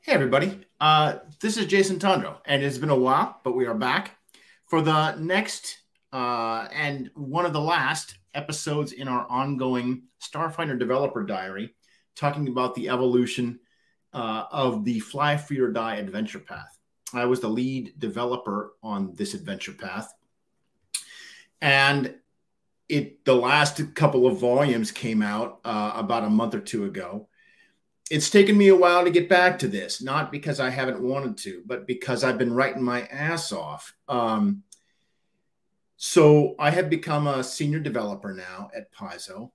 Hey, everybody. This is Jason Tondro, and it's been a while, but we are back for the next and one of the last episodes in our ongoing Starfinder Developer Diary, talking about the evolution of the Fly Free or Die adventure path. I was the lead developer on this adventure path, and the last couple of volumes came out about a month or two ago. It's taken me a while to get back to this, not because I haven't wanted to, but because I've been writing my ass off. So I have become a senior developer now at Paizo,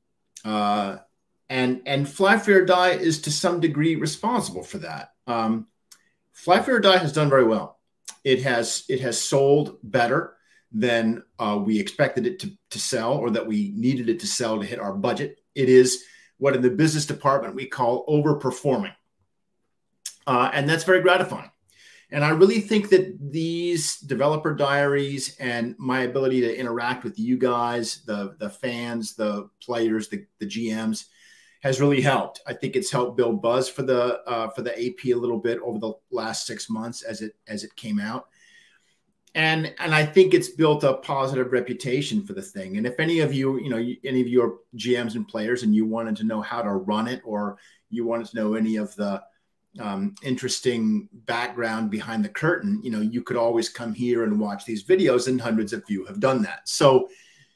and Fly Free or Die is to some degree responsible for that. Fly Free or Die has done very well. It has sold better than we expected it to sell, or that we needed it to sell to hit our budget. It is what in the business department we call overperforming. And that's very gratifying. And I really think that these developer diaries and my ability to interact with you guys, the fans, the players, the GMs, has really helped. I think it's helped build buzz for the AP a little bit over the last 6 months as it came out. And I think it's built a positive reputation for the thing. And if any of you, any of your GMs and players, and you wanted to know how to run it, or you wanted to know any of the interesting background behind the curtain, you could always come here and watch these videos, and hundreds of you have done that. So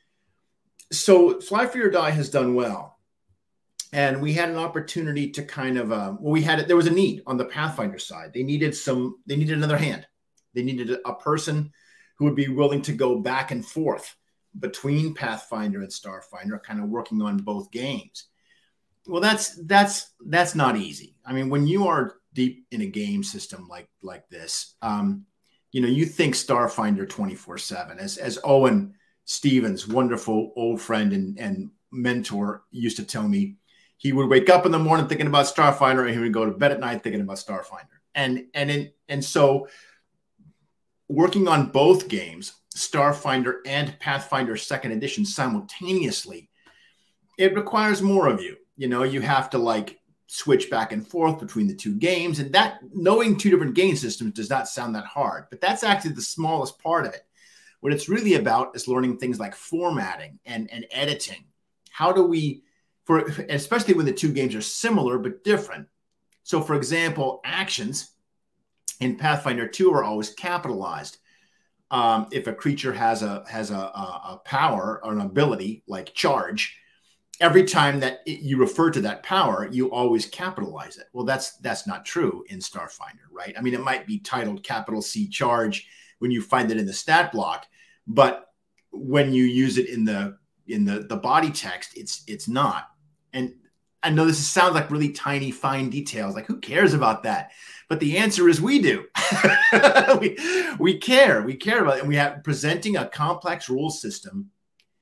Fly Free or Die has done well. And we had an opportunity to kind of, there was a need on the Pathfinder side. They needed another hand. They needed a person who would be willing to go back and forth between Pathfinder and Starfinder, kind of working on both games. Well, that's not easy. I mean, when you are deep in a game system like this, you think Starfinder 24/7. As Owen Stevens, wonderful old friend and mentor, used to tell me, he would wake up in the morning thinking about Starfinder, and he would go to bed at night thinking about Starfinder. And so working on both games, Starfinder and Pathfinder 2nd Edition, simultaneously, it requires more of you. You have to switch back and forth between the two games, and that knowing two different game systems does not sound that hard, but that's actually the smallest part of it. What it's really about is learning things like formatting and editing. How do we, especially when the two games are similar but different. So, for example, actions in Pathfinder 2 are always capitalized. If a creature has a power or an ability like charge, every time that you refer to that power, you always capitalize it. Well, that's not true in Starfinder, right? I mean, it might be titled capital C charge when you find it in the stat block, but when you use it in the body text, it's not. And I know this sounds like really tiny, fine details. Like, who cares about that? But the answer is we do. we care. We care about it. And we have presenting a complex rule system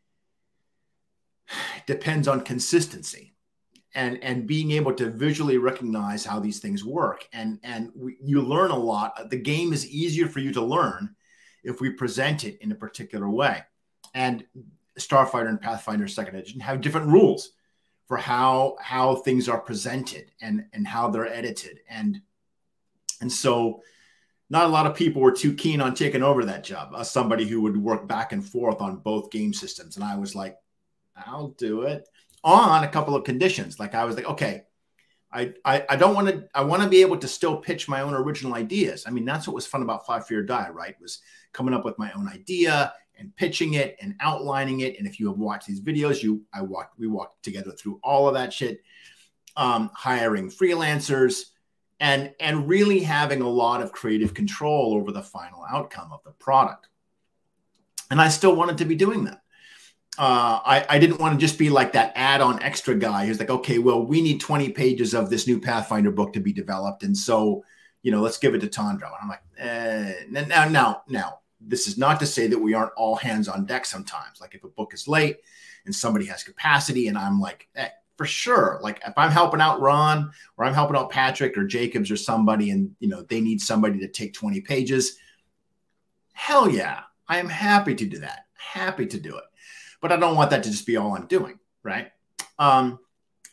depends on consistency and being able to visually recognize how these things work. And you learn a lot. The game is easier for you to learn if we present it in a particular way. And Starfighter and Pathfinder 2nd Edition have different rules for how things are presented and how they're edited. And so not a lot of people were too keen on taking over that job, somebody who would work back and forth on both game systems. And I was like, I'll do it on a couple of conditions. Like, I was like, okay, I don't want to, I want to be able to still pitch my own original ideas. I mean, that's what was fun about Fly Free or Die, right? Was coming up with my own idea and pitching it and outlining it. And if you have watched these videos, we walked together through all of that shit, hiring freelancers, and really having a lot of creative control over the final outcome of the product. And I still wanted to be doing that. I didn't want to just be like that add-on extra guy who's like, okay, well, we need 20 pages of this new Pathfinder book to be developed. And so, let's give it to Tondro. And I'm like, now, this is not to say that we aren't all hands on deck sometimes. Like, if a book is late and somebody has capacity, and I'm like, hey, for sure. Like, if I'm helping out Ron, or I'm helping out Patrick or Jacobs or somebody, and they need somebody to take 20 pages, hell yeah, I am happy to do that. Happy to do it. But I don't want that to just be all I'm doing, right?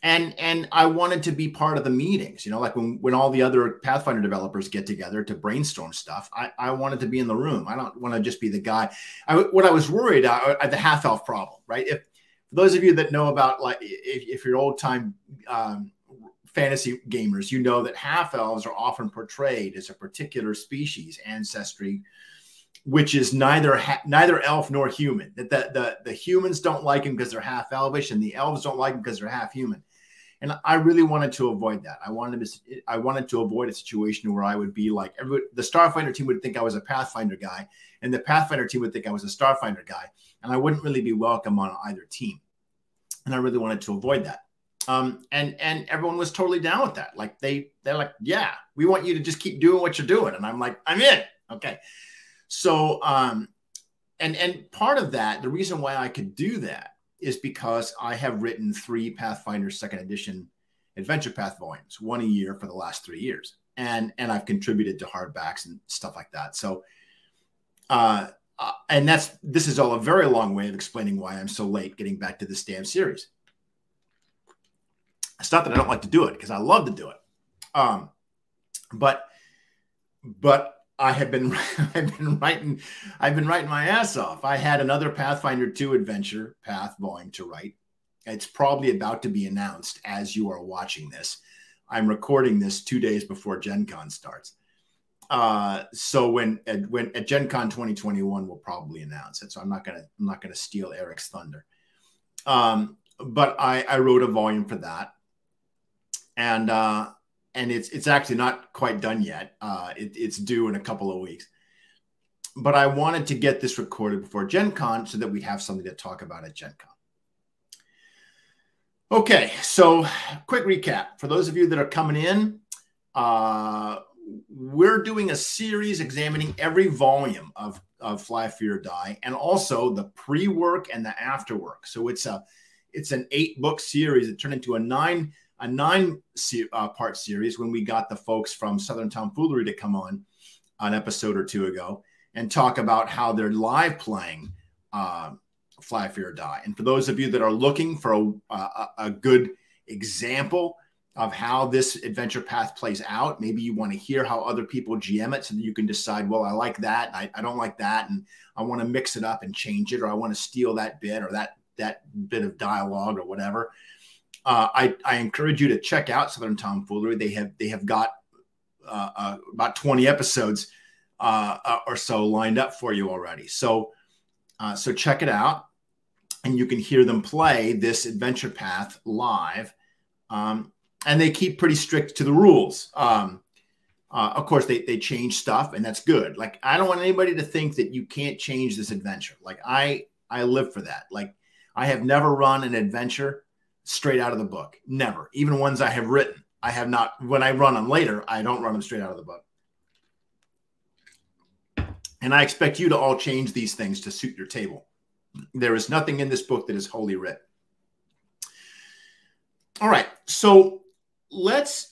And I wanted to be part of the meetings, like when all the other Pathfinder developers get together to brainstorm stuff. I wanted to be in the room. I don't want to just be the guy. What I was worried at the half elf problem, right? If for those of you that know about, like, if you're old time fantasy gamers, you know that half elves are often portrayed as a particular species ancestry, which is neither elf nor human. That the humans don't like them because they're half elvish, and the elves don't like them because they're half human. And I really wanted to avoid that. I wanted to avoid a situation where I would be like, the Starfinder team would think I was a Pathfinder guy, and the Pathfinder team would think I was a Starfinder guy, and I wouldn't really be welcome on either team. And I really wanted to avoid that. And everyone was totally down with that. Like they're like, yeah, we want you to just keep doing what you're doing. And I'm like, I'm in. Okay. So, and part of that, the reason why I could do that is because I have written 3 Pathfinder 2nd edition adventure path volumes, 1 a year for the last 3 years. And I've contributed to hardbacks and stuff like that. So, and this is all a very long way of explaining why I'm so late getting back to this damn series. It's not that I don't like to do it, because I love to do it. But I've been writing my ass off. I had another Pathfinder 2 adventure path volume to write. It's probably about to be announced as you are watching this. I'm recording this 2 days before Gen Con starts. So when at Gen Con 2021, we'll probably announce it. So I'm not gonna steal Eric's thunder. But I wrote a volume for that. And it's actually not quite done yet. It's due in a couple of weeks. But I wanted to get this recorded before Gen Con so that we'd have something to talk about at Gen Con. Okay, so quick recap. For those of you that are coming in, we're doing a series examining every volume of Fly, Fear, Die, and also the pre-work and the after-work. So it's an 8-book series that turned into a nine part series when we got the folks from Southern Tomfoolery to come on an episode or 2 ago and talk about how they're live playing Fly, Fear, Die. And for those of you that are looking for a good example of how this adventure path plays out, maybe you want to hear how other people GM it so that you can decide, well, I like that, I don't like that, and I want to mix it up and change it, or I want to steal that bit or that bit of dialogue or whatever. I encourage you to check out Southern Tomfoolery. They have got about 20 episodes or so lined up for you already. So check it out, and you can hear them play this adventure path live. And they keep pretty strict to the rules. Of course, they change stuff, and that's good. Like, I don't want anybody to think that you can't change this adventure. Like, I live for that. Like, I have never run an adventure straight out of the book. Never. Even ones I have written, I have not. When I run them later, I don't run them straight out of the book. And I expect you to all change these things to suit your table. There is nothing in this book that is holy writ. All right. So let's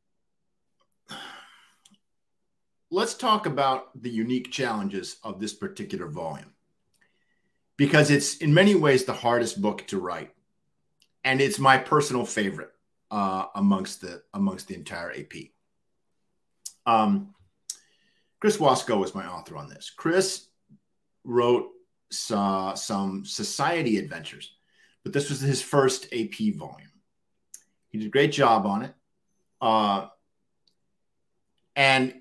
talk about the unique challenges of this particular volume, because it's in many ways the hardest book to write. And it's my personal favorite amongst the entire AP. Chris Wasco was my author on this. Chris wrote some society adventures, but this was his first AP volume. He did a great job on it. And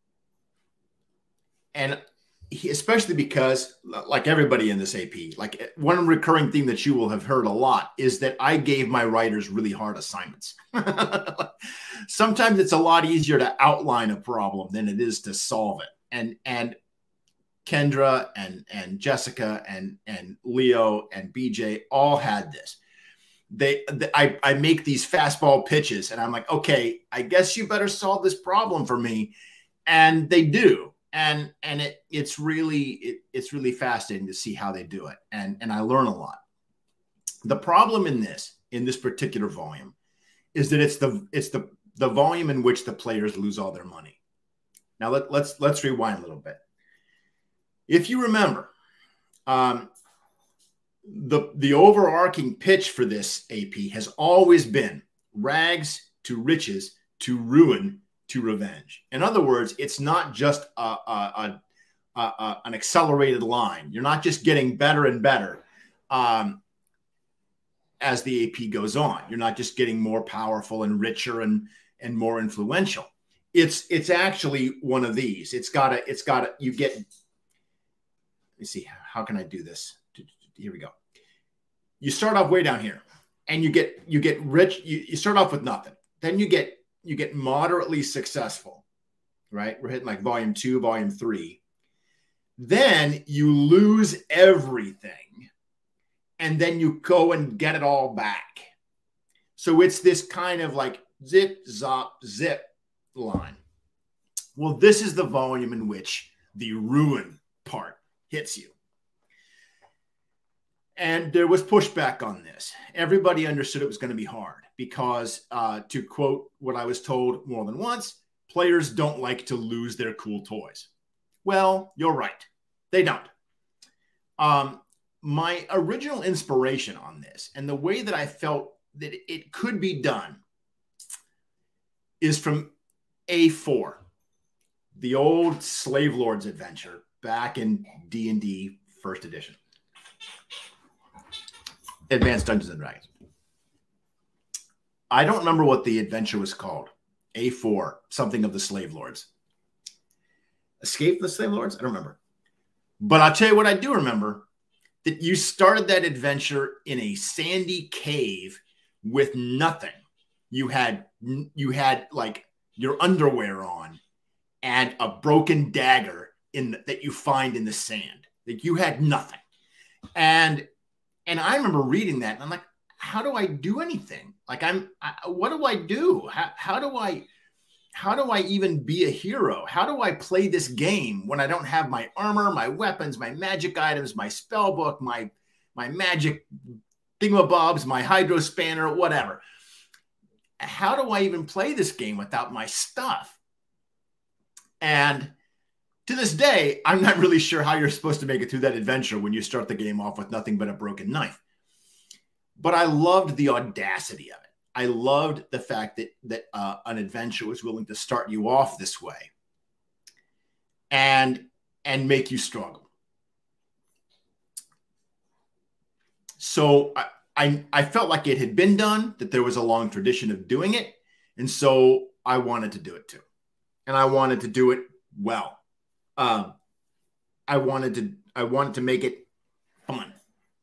he, especially because, like everybody in this AP, like one recurring theme that you will have heard a lot is that I gave my writers really hard assignments. Sometimes it's a lot easier to outline a problem than it is to solve it. And Kendra and Jessica and Leo and BJ all had this. I make these fastball pitches, and I'm like, okay, I guess you better solve this problem for me, and they do. And it's really fascinating to see how they do it. And I learn a lot. The problem in this particular volume is that it's the volume in which the players lose all their money. Now let's rewind a little bit. If you remember, the overarching pitch for this AP has always been rags to riches to ruin to revenge. In other words, it's not just an accelerated line. You're not just getting better and better as the AP goes on. You're not just getting more powerful and richer and more influential. It's actually one of these. You get, let me see, how can I do this? Here we go. You start off way down here and you get rich. You start off with nothing. Then you get moderately successful, right? We're hitting like volume 2, volume 3. Then you lose everything and then you go and get it all back. So it's this kind of like zip, zop, zip line. Well, this is the volume in which the ruin part hits you. And there was pushback on this. Everybody understood it was going to be hard because, to quote what I was told more than once, players don't like to lose their cool toys. Well, you're right. They don't. My original inspiration on this and the way that I felt that it could be done is from A4, the old Slave Lords adventure back in D&D first edition. Advanced Dungeons and Dragons. I don't remember what the adventure was called. A4, something of the Slave Lords. Escape the Slave Lords? I don't remember. But I'll tell you what I do remember, that you started that adventure in a sandy cave with nothing. You had like your underwear on and a broken dagger that you find in the sand. Like you had nothing. And I remember reading that and I'm like, how do I do anything? Like what do I do? How do I even be a hero? How do I play this game when I don't have my armor, my weapons, my magic items, my spell book, my magic thingamabobs, my hydro spanner, whatever? How do I even play this game without my stuff? And to this day, I'm not really sure how you're supposed to make it through that adventure when you start the game off with nothing but a broken knife. But I loved the audacity of it. I loved the fact that an adventure was willing to start you off this way and make you struggle. So I felt like it had been done, that there was a long tradition of doing it. And so I wanted to do it too. And I wanted to do it well. I wanted to make it fun.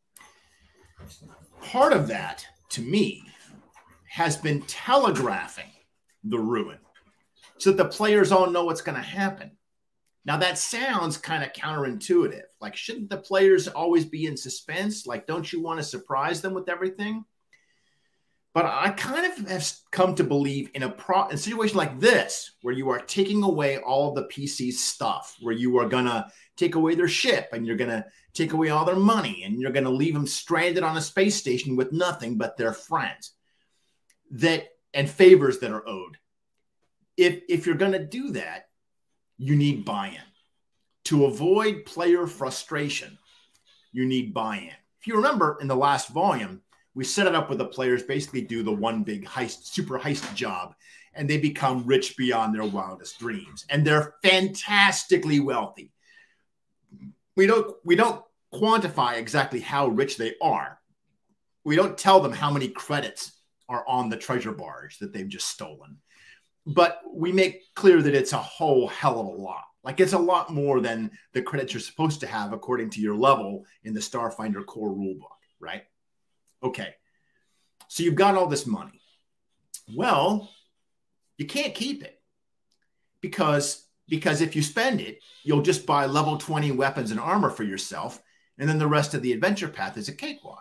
Part of that, to me, has been telegraphing the ruin so that the players all know what's going to happen. Now, that sounds kind of counterintuitive. Like, shouldn't the players always be in suspense? Like, don't you want to surprise them with everything? But I kind of have come to believe in a situation like this, where you are taking away all of the PC's stuff, where you are going to take away their ship and you're going to take away all their money and you're going to leave them stranded on a space station with nothing but their friends and favors that are owed. If you're going to do that, you need buy-in. To avoid player frustration, you need buy-in. If you remember in the last volume, we set it up where the players basically do the one big heist, super heist job, and they become rich beyond their wildest dreams. And they're fantastically wealthy. We don't quantify exactly how rich they are. We don't tell them how many credits are on the treasure barge that they've just stolen. But we make clear that it's a whole hell of a lot. Like, it's a lot more than the credits you're supposed to have according to your level in the Starfinder core rulebook, right? Okay, so you've got all this money. Well, you can't keep it because if you spend it, you'll just buy level 20 weapons and armor for yourself, and then the rest of the adventure path is a cakewalk.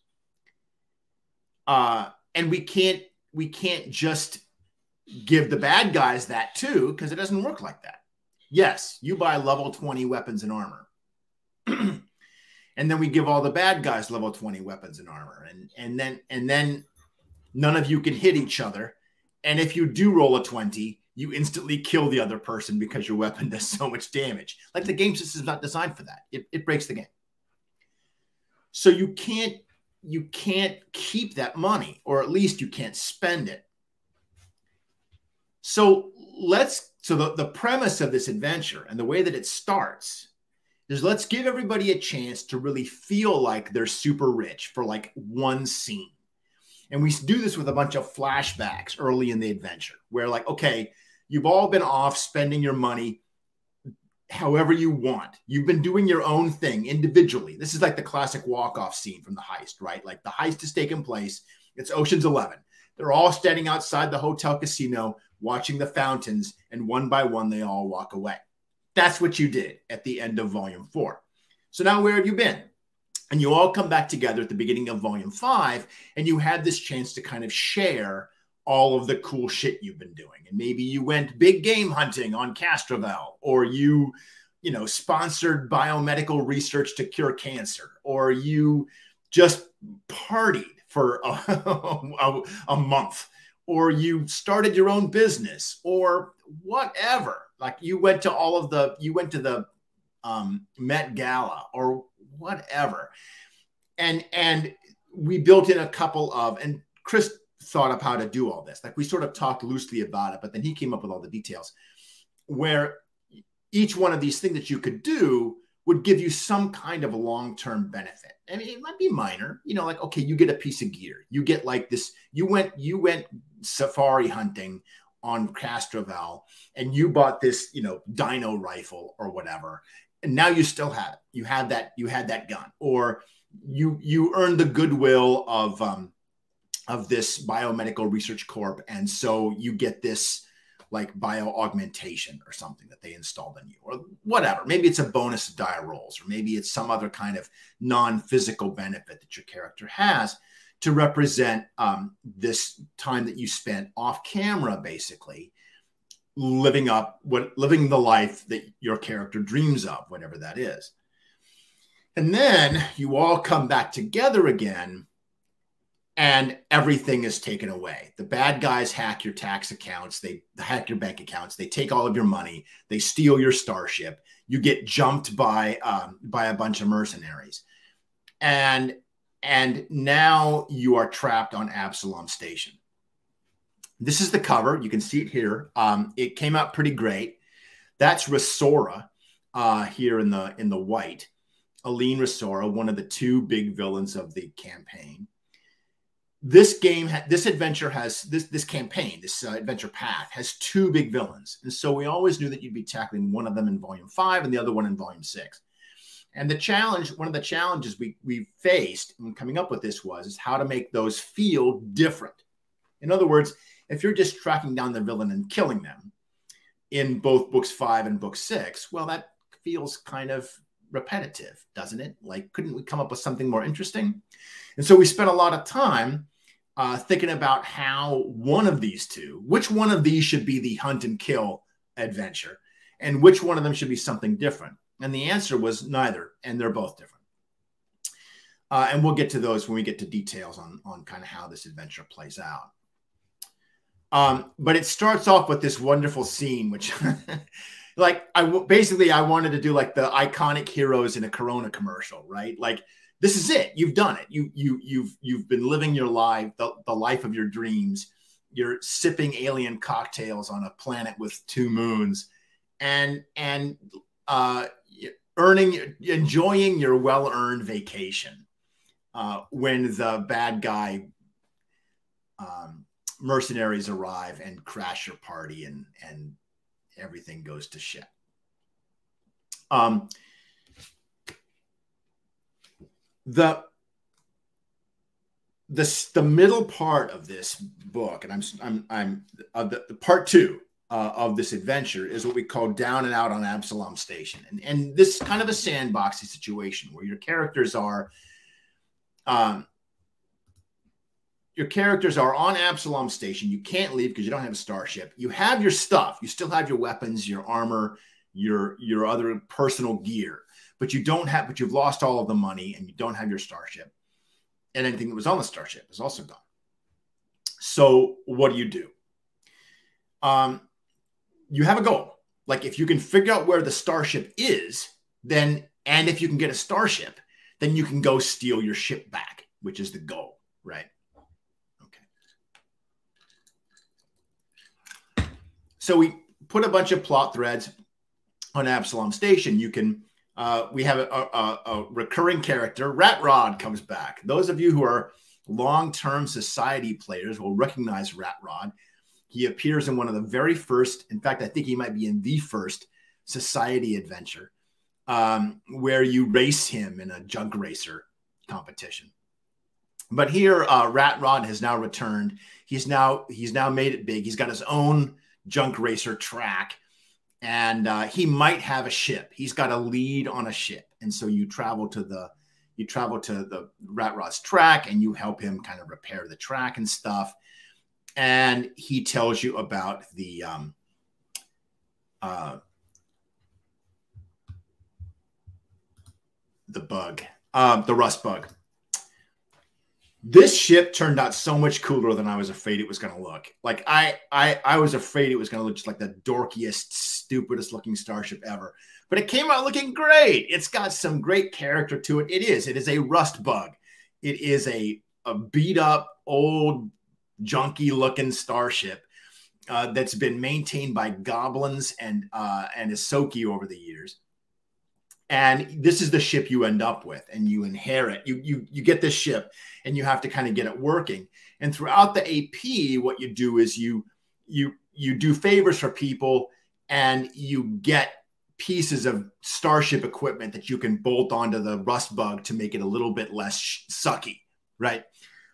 And we can't just give the bad guys that too, because it doesn't work like that. Yes, you buy level 20 weapons and armor. And then we give all the bad guys level 20 weapons and armor. And then none of you can hit each other. And if you do roll a 20, you instantly kill the other person because your weapon does so much damage. Like, the game system is not designed for that. It breaks the game. So you can't keep that money, or at least you can't spend it. So the premise of this adventure and the way that it starts is, let's give everybody a chance to really feel like they're super rich for like one scene. And we do this with a bunch of flashbacks early in the adventure where, like, okay, you've all been off spending your money however you want. You've been doing your own thing individually. This is like the classic walk-off scene from The Heist, right? Like the heist is taking place. It's Ocean's 11. They're all standing outside the hotel casino watching the fountains, and one by one, they all walk away. That's what you did at the end of Volume 4. So now where have you been? And you all come back together at the beginning of Volume 5, and you had this chance to kind of share all of the cool shit you've been doing. And maybe you went big game hunting on Castrovel, or you sponsored biomedical research to cure cancer, or you just partied for a month, or you started your own business, or whatever. Like you went to the Met Gala or whatever. And we built in a couple of, and Chris thought of how to do all this. Like we sort of talked loosely about it, but then he came up with all the details where each one of these things that you could do would give you some kind of a long-term benefit. I mean, it might be minor, like, okay, you get a piece of gear. You get like this, you went safari hunting on Castrovel and you bought this, dino rifle or whatever. And now you still have it. You had that gun, or you earned the goodwill of this biomedical research corp. And so you get this like bio augmentation or something that they installed in you, or whatever. Maybe it's a bonus to die rolls, or maybe it's some other kind of non-physical benefit that your character has to represent this time that you spent off camera, basically living the life that your character dreams of, whatever that is. And then you all come back together again, and everything is taken away. The bad guys hack your tax accounts. They hack your bank accounts. They take all of your money. They steal your starship. You get jumped by a bunch of mercenaries. And now you are trapped on Absalom Station. This is the cover. You can see it here. It came out pretty great. That's Rosora here in the white. Aline Rosora, one of the two big villains of the campaign. This adventure has this campaign, this adventure path has two big villains. And so we always knew that you'd be tackling one of them in Volume 5 and the other one in Volume 6. And one of the challenges we faced when coming up with this is how to make those feel different. In other words, if you're just tracking down the villain and killing them in both books 5 and book 6, well, that feels kind of repetitive, doesn't it? Like, couldn't we come up with something more interesting? And so we spent a lot of time thinking about how which one of these should be the hunt and kill adventure, and which one of them should be something different. And the answer was neither, and they're both different. And we'll get to those when we get to details on kind of how this adventure plays out. But it starts off with this wonderful scene, which like I wanted to do like the iconic heroes in a Corona commercial, right? Like, this is it. You've done it. You've been living your life, the life of your dreams. You're sipping alien cocktails on a planet with 2 moons, and enjoying your well-earned vacation when the bad guy mercenaries arrive and crash your party, and everything goes to shit. The middle part of this book, and I'm the part 2 of this adventure is what we call Down and Out on Absalom Station, and this is kind of a sandboxy situation where your characters are on Absalom Station. You can't leave because you don't have a starship. You have your stuff. You still have your weapons, your armor, your other personal gear. But you've lost all of the money, and you don't have your starship. And anything that was on the starship is also gone. So what do? You have a goal. Like, if you can figure out where the starship is, and if you can get a starship, then you can go steal your ship back, which is the goal, right? Okay. So we put a bunch of plot threads on Absalom Station. You can, we have a recurring character. Rat Rod comes back. Those of you who are long-term Society players will recognize Rat Rod. He appears in one of the very first, in fact, I think he might be in the first Society adventure, where you race him in a junk racer competition. But here, Rat Rod has now returned. He's now made it big. He's got his own junk racer track, and he might have a ship. He's got a lead on a ship, and so you travel to the Rat Rod's track, and you help him kind of repair the track and stuff. And he tells you about the bug, the rust bug. This ship turned out so much cooler than I was afraid it was going to look. Like I was afraid it was going to look just like the dorkiest, stupidest looking starship ever. But it came out looking great. It's got some great character to it. It is a rust bug. It is a beat up, old, junky looking starship that's been maintained by goblins and Isoki over the years. And this is the ship you end up with, and you inherit. You get this ship, and you have to kind of get it working. And throughout the AP, what you do is you do favors for people, and you get pieces of starship equipment that you can bolt onto the rust bug to make it a little bit less sucky, right?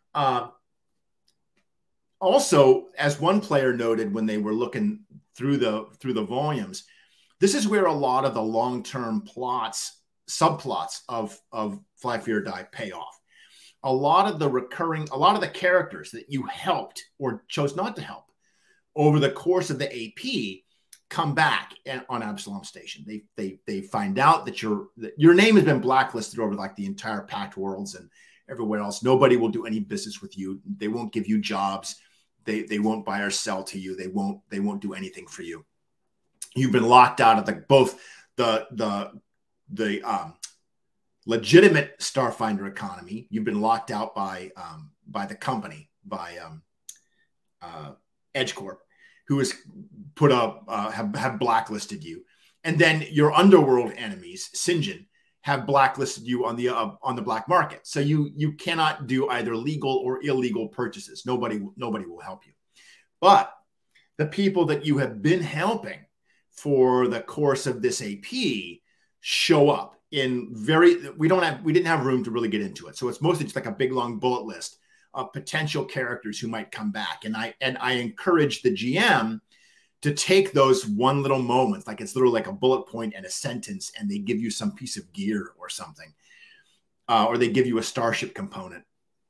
Also, as one player noted when they were looking through the volumes, this is where a lot of the long-term subplots of Fly, Fear, Die pay off. A lot of the characters that you helped or chose not to help over the course of the AP come back on Absalom Station. They find out that your name has been blacklisted over like the entire Pact Worlds and everywhere else. Nobody will do any business with you. They won't give you jobs. They won't buy or sell to you. They won't do anything for you. You've been locked out of both the legitimate Starfinder economy. You've been locked out by the company, by EdgeCorp, who has put up have blacklisted you, and then your underworld enemies, Sinjin, have blacklisted you on the black market. So you cannot do either legal or illegal purchases. Nobody will help you. But the people that you have been helping for the course of this AP show up in we didn't have room to really get into it. So it's mostly just like a big long bullet list of potential characters who might come back. And I encourage the GM to take those one little moments, like it's literally like a bullet point and a sentence, and they give you some piece of gear or something, or they give you a starship component.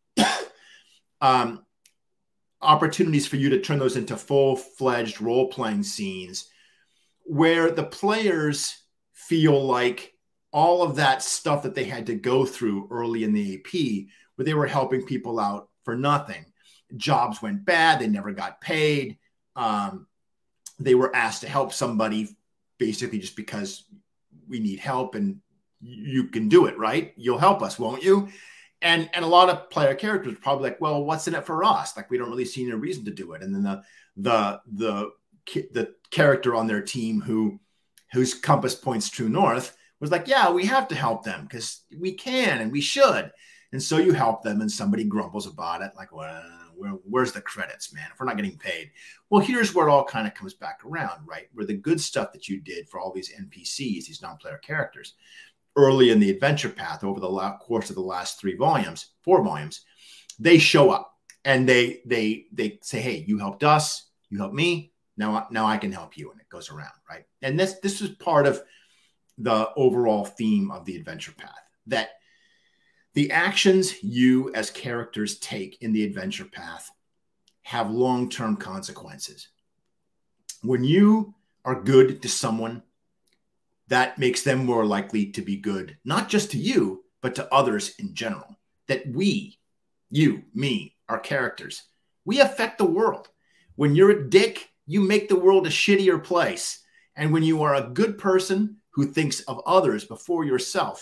Opportunities for you to turn those into full-fledged role-playing scenes where the players feel like all of that stuff that they had to go through early in the AP, where they were helping people out for nothing. Jobs went bad. They never got paid. They were asked to help somebody basically just because we need help and you can do it, right? You'll help us, won't you? And a lot of player characters are probably like, well, what's in it for us? Like, we don't really see any reason to do it. And then the character on their team whose compass points true north was like, yeah, we have to help them because we can and we should. And so you help them, and somebody grumbles about it. Like, well, where's the credits, man? If we're not getting paid. Well, here's where it all kind of comes back around, right? Where the good stuff that you did for all these NPCs, these non-player characters, early in the adventure path over the course of the last 4 volumes, they show up and they say, hey, you helped us, you helped me. Now I can help you. And it goes around, right? And this is part of the overall theme of the adventure path, that the actions you as characters take in the adventure path have long-term consequences. When you are good to someone, that makes them more likely to be good, not just to you, but to others in general. That you, me, our characters, we affect the world. When you're a dick, you make the world a shittier place. And when you are a good person who thinks of others before yourself,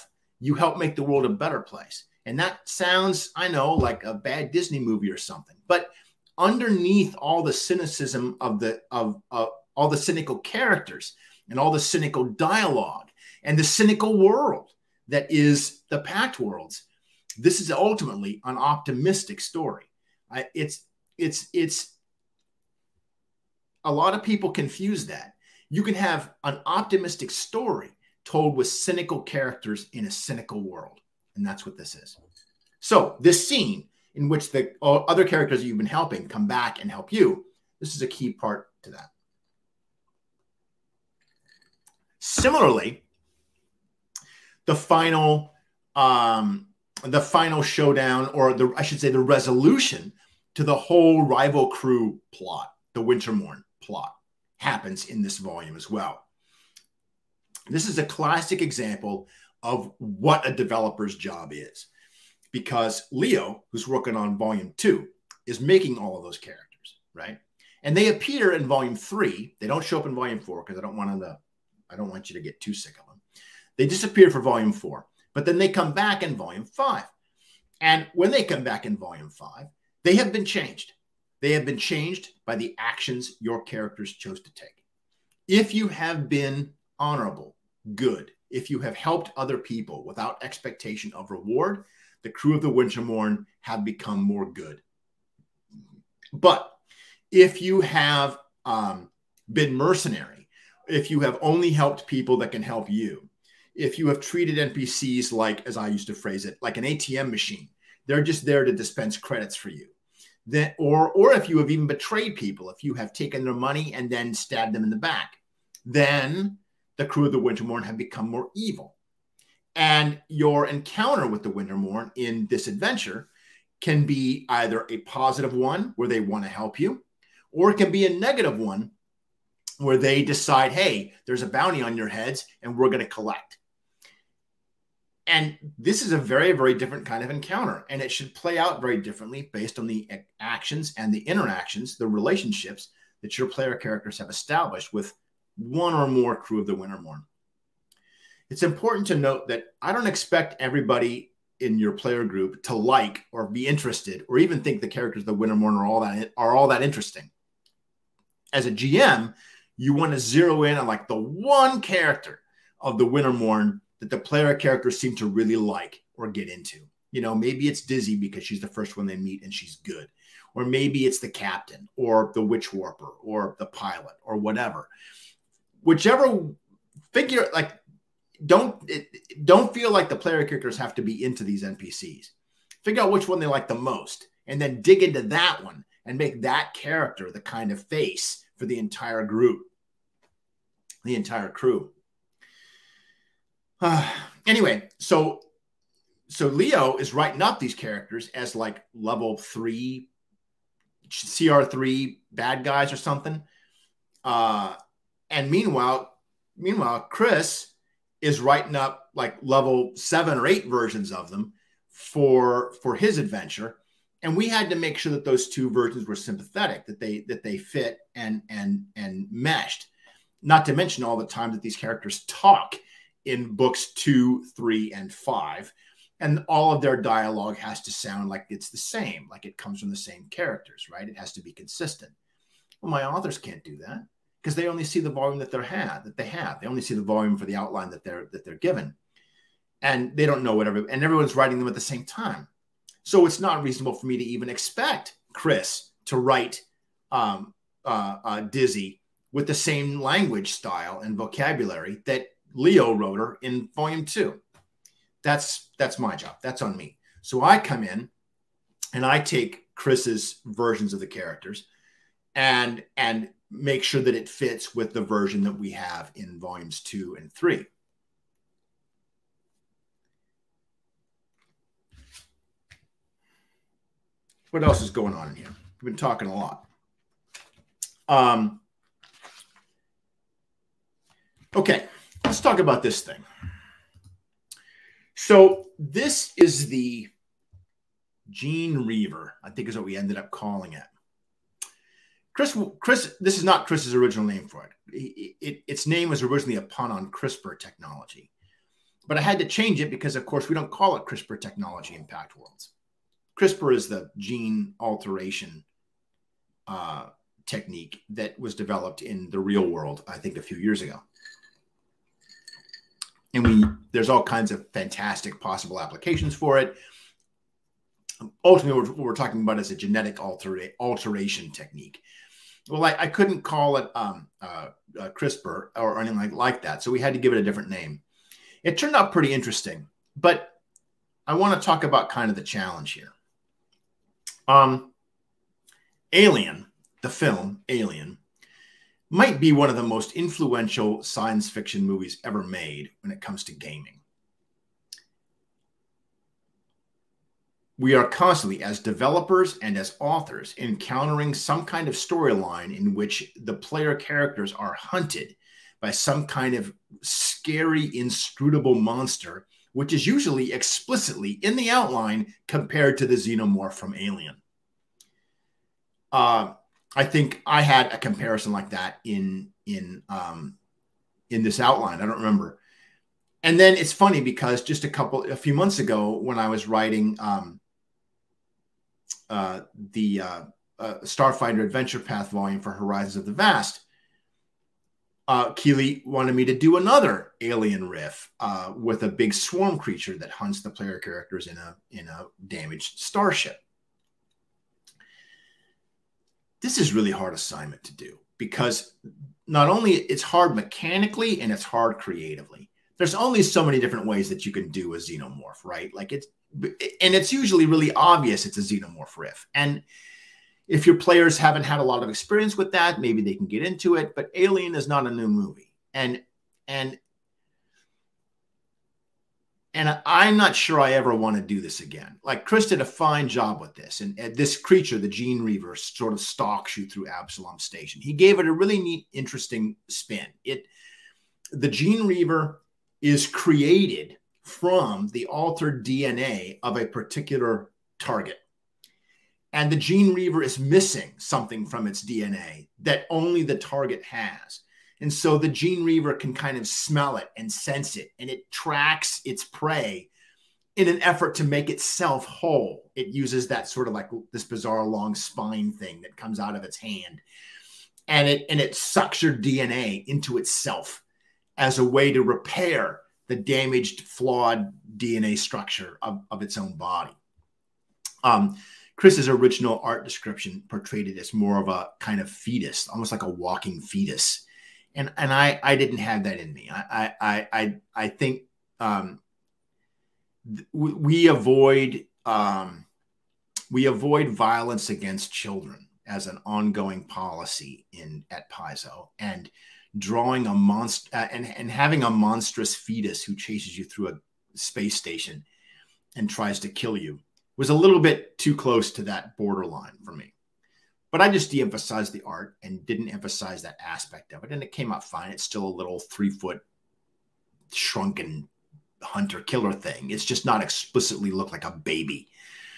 you help make the world a better place. And that sounds, I know, like a bad Disney movie or something. But underneath all the cynicism of all the cynical characters and all the cynical dialogue and the cynical world that is the Pact Worlds, this is ultimately an optimistic story. It's a lot of people confuse that. You can have an optimistic story told with cynical characters in a cynical world. And that's what this is. So this scene in which the other characters that you've been helping come back and help you, this is a key part to that. Similarly, the final showdown, or I should say the resolution to the whole rival crew plot, the Wintermorn plot, happens in this volume as well. This is a classic example of what a developer's job is, because Leo, who's working on volume 2, is making all of those characters, right? And they appear in volume 3. They don't show up in volume 4 because I don't want you to get too sick of them. They disappear for volume 4, but then they come back in volume 5. And when they come back in volume 5, they have been changed. They have been changed by the actions your characters chose to take. If you have been honorable, good, if you have helped other people without expectation of reward, the crew of the Wintermorn have become more good. But if you have been mercenary, if you have only helped people that can help you, if you have treated NPCs like, as I used to phrase it, like an ATM machine, they're just there to dispense credits for you. Then, or if you have even betrayed people, if you have taken their money and then stabbed them in the back, then the crew of the Wintermorn have become more evil. And your encounter with the Wintermorn in this adventure can be either a positive one where they want to help you, or it can be a negative one where they decide, hey, there's a bounty on your heads and we're going to collect. And this is a very, very different kind of encounter, and it should play out very differently based on the actions and the interactions, the relationships that your player characters have established with one or more crew of the Wintermorn. It's important to note that I don't expect everybody in your player group to like or be interested or even think the characters of the Wintermorn are all that interesting. As a GM, you want to zero in on like the one character of the Wintermorn that the player characters seem to really like or get into. You know, maybe it's Dizzy because she's the first one they meet and she's good. Or maybe it's the captain or the witch warper or the pilot or whatever. Whichever figure, like, don't feel like the player characters have to be into these NPCs. Figure out which one they like the most and then dig into that one and make that character the kind of face for the entire group, the entire crew. Anyway, so Leo is writing up these characters as like level 3, CR3 bad guys or something. And meanwhile, Chris is writing up like level 7 or 8 versions of them for his adventure. And we had to make sure that those two versions were sympathetic, that they fit and meshed. Not to mention all the time that these characters talk in books 2, 3, and 5. And all of their dialogue has to sound like it's the same, like it comes from the same characters, right? It has to be consistent. Well, my authors can't do that because they only see the volume that they have. They only see the volume for the outline that they're given. And they don't know whatever, and everyone's writing them at the same time. So it's not reasonable for me to even expect Chris to write Dizzy with the same language style and vocabulary that Leo wrote her in volume 2. That's my job. That's on me. So I come in and I take Chris's versions of the characters and make sure that it fits with the version that we have in volumes 2 and 3. What else is going on in here? We've been talking a lot. Okay, let's talk about this thing. So this is the Gene Reaver, I think is what we ended up calling it. Chris, this is not Chris's original name for it. Its name was originally a pun on CRISPR technology. But I had to change it because, of course, we don't call it CRISPR technology in Pact Worlds. CRISPR is the gene alteration technique that was developed in the real world, I think, a few years ago. And there's all kinds of fantastic possible applications for it. Ultimately, what we're talking about is a genetic alteration technique. Well, I couldn't call it CRISPR or anything like that, so we had to give it a different name. It turned out pretty interesting, but I want to talk about kind of the challenge here. Alien, the film Alien, might be one of the most influential science fiction movies ever made when it comes to gaming. We are constantly, as developers and as authors, encountering some kind of storyline in which the player characters are hunted by some kind of scary, inscrutable monster, which is usually explicitly in the outline compared to the xenomorph from Alien. I think I had a comparison like that in this outline. I don't remember. And then it's funny because just a few months ago, when I was writing the Starfighter Adventure Path volume for Horizons of the Vast, Keeley wanted me to do another Alien riff with a big swarm creature that hunts the player characters in a damaged starship. This is really hard assignment to do because not only it's hard mechanically and it's hard creatively. There's only so many different ways that you can do a xenomorph, right? Like it's usually really obvious it's a xenomorph riff. And if your players haven't had a lot of experience with that, maybe they can get into it. But Alien is not a new movie, and I'm not sure I ever want to do this again. Like Chris did a fine job with this, and this creature, the Gene Reaver, sort of stalks you through Absalom Station. He gave it a really neat, interesting spin. The Gene Reaver is created from the altered DNA of a particular target. And the Gene Reaver is missing something from its DNA that only the target has. And so the Gene Reaver can kind of smell it and sense it, and it tracks its prey in an effort to make itself whole. It uses that sort of like this bizarre long spine thing that comes out of its hand. And it sucks your DNA into itself as a way to repair the damaged, flawed DNA structure of its own body. Chris's original art description portrayed it as more of a kind of fetus, almost like a walking fetus. And I didn't have that in me. I think we avoid violence against children as an ongoing policy at Paizo, and drawing a monster and having a monstrous fetus who chases you through a space station and tries to kill you was a little bit too close to that borderline for me. But I just de-emphasized the art and didn't emphasize that aspect of it. And it came out fine. It's still a little 3-foot shrunken hunter-killer thing. It's just not explicitly look like a baby.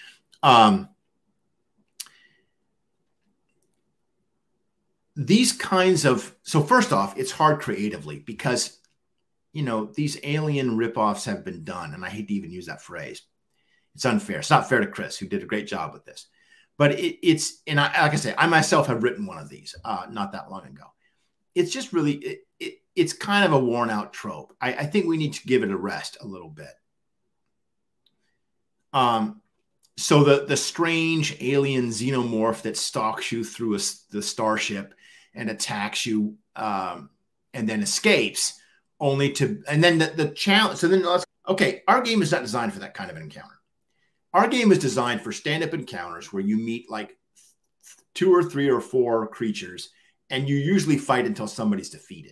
These kinds of... So first off, it's hard creatively because, you know, these Alien ripoffs have been done. And I hate to even use that phrase. It's unfair. It's not fair to Chris, who did a great job with this. But like I say, I myself have written one of these not that long ago. It's just really, it's kind of a worn out trope. I think we need to give it a rest a little bit. So the strange alien xenomorph that stalks you through the starship and attacks you and then escapes and then the challenge. So then, okay, our game is not designed for that kind of an encounter. Our game is designed for stand-up encounters where you meet like 2 or 3 or 4 creatures, and you usually fight until somebody's defeated.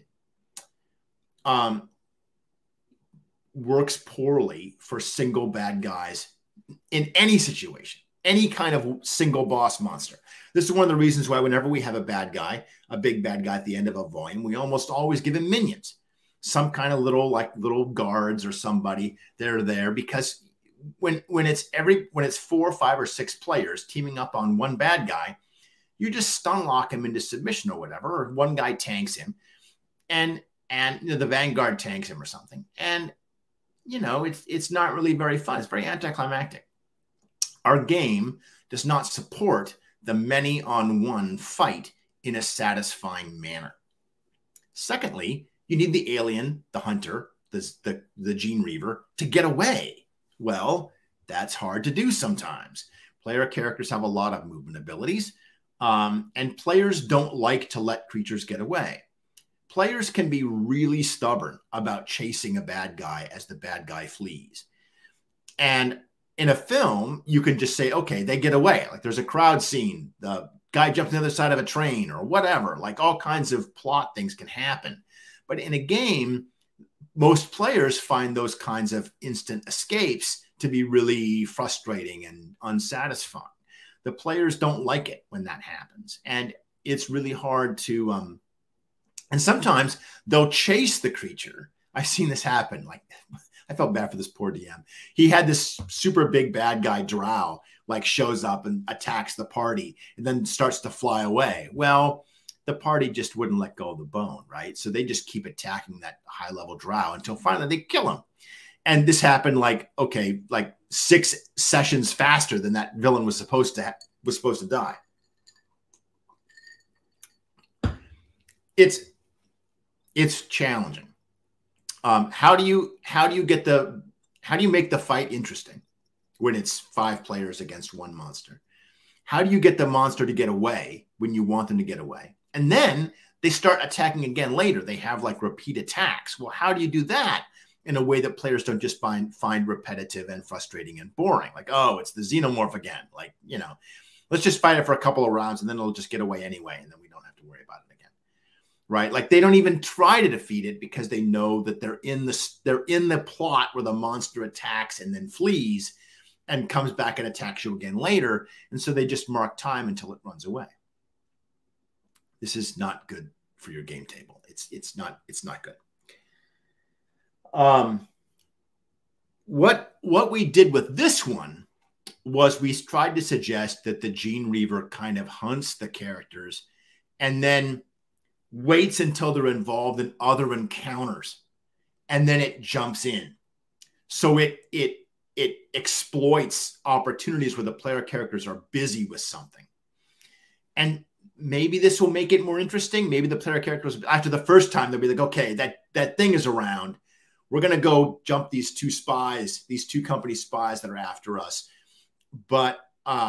Works poorly for single bad guys in any situation, any kind of single boss monster. This is one of the reasons why whenever we have a bad guy, a big bad guy at the end of a volume, we almost always give him minions, some kind of little guards or somebody that are there, because when it's 4, 5, or 6 players teaming up on one bad guy, you just stun lock him into submission or whatever, or one guy tanks him, and you know, the Vanguard tanks him or something, and you know, it's not really very fun. It's very anticlimactic. Our game does not support the many-on-one fight in a satisfying manner. Secondly, you need the alien, the hunter, the Gene Reaver to get away. Well, that's hard to do sometimes. Player characters have a lot of movement abilities, and players don't like to let creatures get away. Players can be really stubborn about chasing a bad guy as the bad guy flees. And in a film, you can just say, okay, they get away. Like there's a crowd scene, the guy jumps on the other side of a train or whatever, like all kinds of plot things can happen. But in a game, most players find those kinds of instant escapes to be really frustrating and unsatisfying. The players don't like it when that happens. And it's really hard to, and sometimes they'll chase the creature. I've seen this happen. Like, I felt bad for this poor DM. He had this super big bad guy drow, like shows up and attacks the party and then starts to fly away. Well, the party just wouldn't let go of the bone, right? So they just keep attacking that high level drow until finally they kill him. And this happened like, okay, like 6 sessions faster than that villain was supposed to die. It's challenging. How do you make the fight interesting when it's 5 players against 1 monster? How do you get the monster to get away when you want them to get away? And then they start attacking again later. They have like repeat attacks. Well, how do you do that in a way that players don't just find repetitive and frustrating and boring? Like, oh, it's the xenomorph again. Like, you know, let's just fight it for a couple of rounds and then it'll just get away anyway. And then we don't have to worry about it again. Right? Like they don't even try to defeat it because they know that they're in the plot where the monster attacks and then flees and comes back and attacks you again later. And so they just mark time until it runs away. This is not good for your game table. It's not good. What we did with this one was we tried to suggest that the Gene Reaver kind of hunts the characters and then waits until they're involved in other encounters, and then it jumps in. So it exploits opportunities where the player characters are busy with something. And maybe this will make it more interesting. Maybe the player characters, after the first time, they'll be like, okay, that thing is around. We're going to go jump these 2 spies, these 2 company spies that are after us. But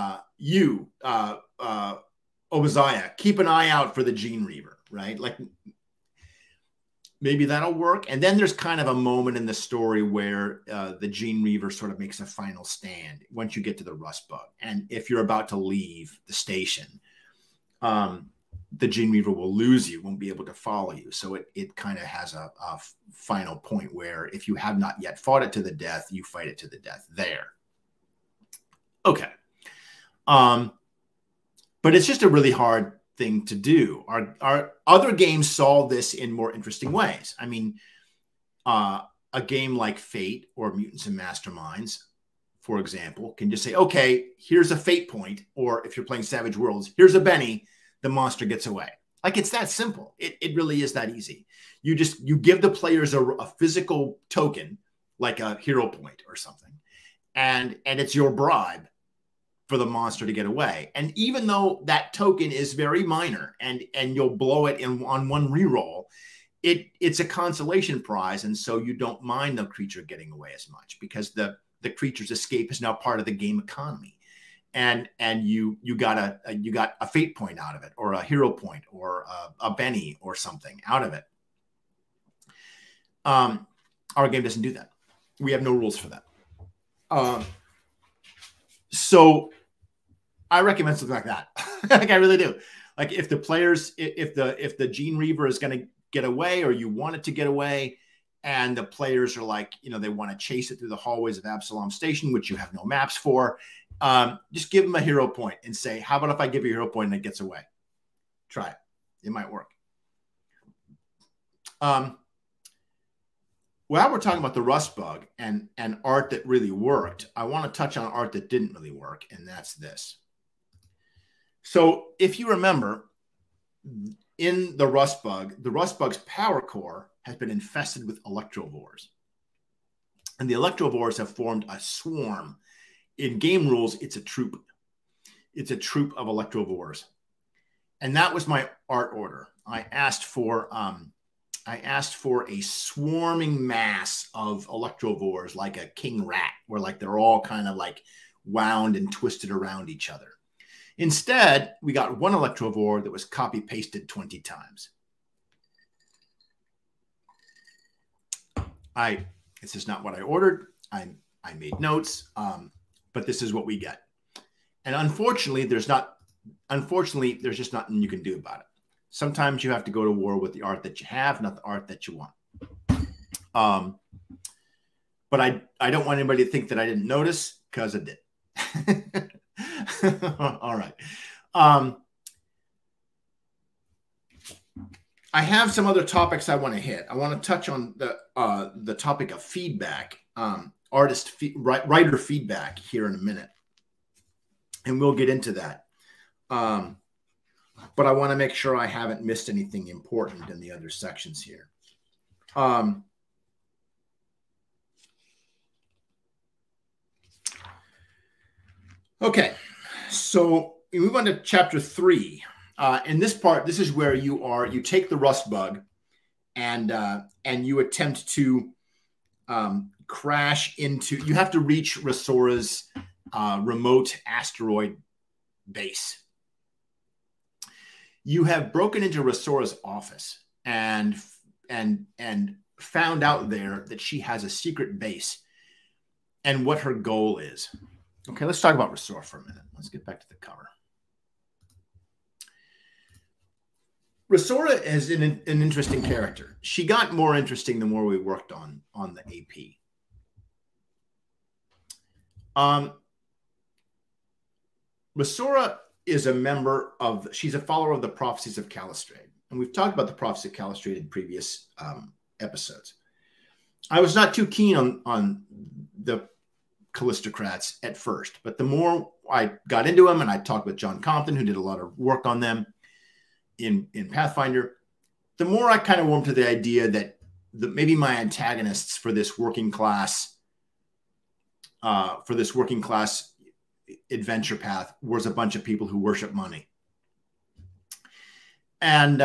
Obadiah, keep an eye out for the Gene Reaver, right? Like maybe that'll work. And then there's kind of a moment in the story where the Gene Reaver sort of makes a final stand once you get to the Rust Bug. And if you're about to leave the station, the Gene Reaver will lose you, won't be able to follow you. So it kind of has a final point where if you have not yet fought it to the death, you fight it to the death there. Okay. But it's just a really hard thing to do. Our other games solve this in more interesting ways. I mean, a game like Fate or Mutants and Masterminds, for example, can just say, okay, here's a fate point. Or if you're playing Savage Worlds, here's a Benny, the monster gets away. Like it's that simple. It really is that easy. You give the players a physical token, like a hero point or something. And it's your bribe for the monster to get away. And even though that token is very minor and you'll blow it on one reroll, it's a consolation prize. And so you don't mind the creature getting away as much because the creature's escape is now part of the game economy. And you got a fate point out of it, or a hero point, or a Benny or something out of it. Our game doesn't do that. We have no rules for that. So I recommend something like that. Like I really do. Like if the players, if the Gene Reaver is going to get away, or you want it to get away, and the players are like, they want to chase it through the hallways of Absalom Station, which you have no maps for, just give them a hero point and say, how about if I give you a hero point and it gets away? Try it. It might work. While we're talking about the Rust Bug and art that really worked, I want to touch on art that didn't really work, and that's this. So if you remember, in the Rust Bug's power core has been infested with electrovores. And the Electrovores have formed a swarm. In game rules, it's a troop. It's a troop of Electrovores. And that was my art order. I asked for a swarming mass of Electrovores, like a king rat, where like they're all kind of like wound and twisted around each other. Instead, we got one Electrovore that was copy pasted 20 times. This is not what I ordered. I made notes, but this is what we get. And unfortunately, there's just nothing you can do about it. Sometimes you have to go to war with the art that you have, not the art that you want. But I don't want anybody to think that I didn't notice, because I did. All right. I have some other topics I want to hit. I want to touch on the topic of feedback, writer feedback here in a minute, and we'll get into that. But I want to make sure I haven't missed anything important in the other sections here. Okay, so we move on to chapter 3. In this part, this is where you take the rust bug and you attempt to crash into, you have to reach Resora's remote asteroid base. You have broken into Resora's office and found out there that she has a secret base and what her goal is. Okay, let's talk about Resora for a minute. Let's get back to the cover. Resora is an interesting character. She got more interesting the more we worked on the AP. Resora is she's a follower of the Prophecies of Calistrate. And we've talked about the Prophecies of Calistrate in previous episodes. I was not too keen on the Callistocrats at first, but the more I got into them and I talked with John Compton, who did a lot of work on them in Pathfinder, the more I kind of warmed to the idea that maybe my antagonists for this working class adventure path was a bunch of people who worship money. And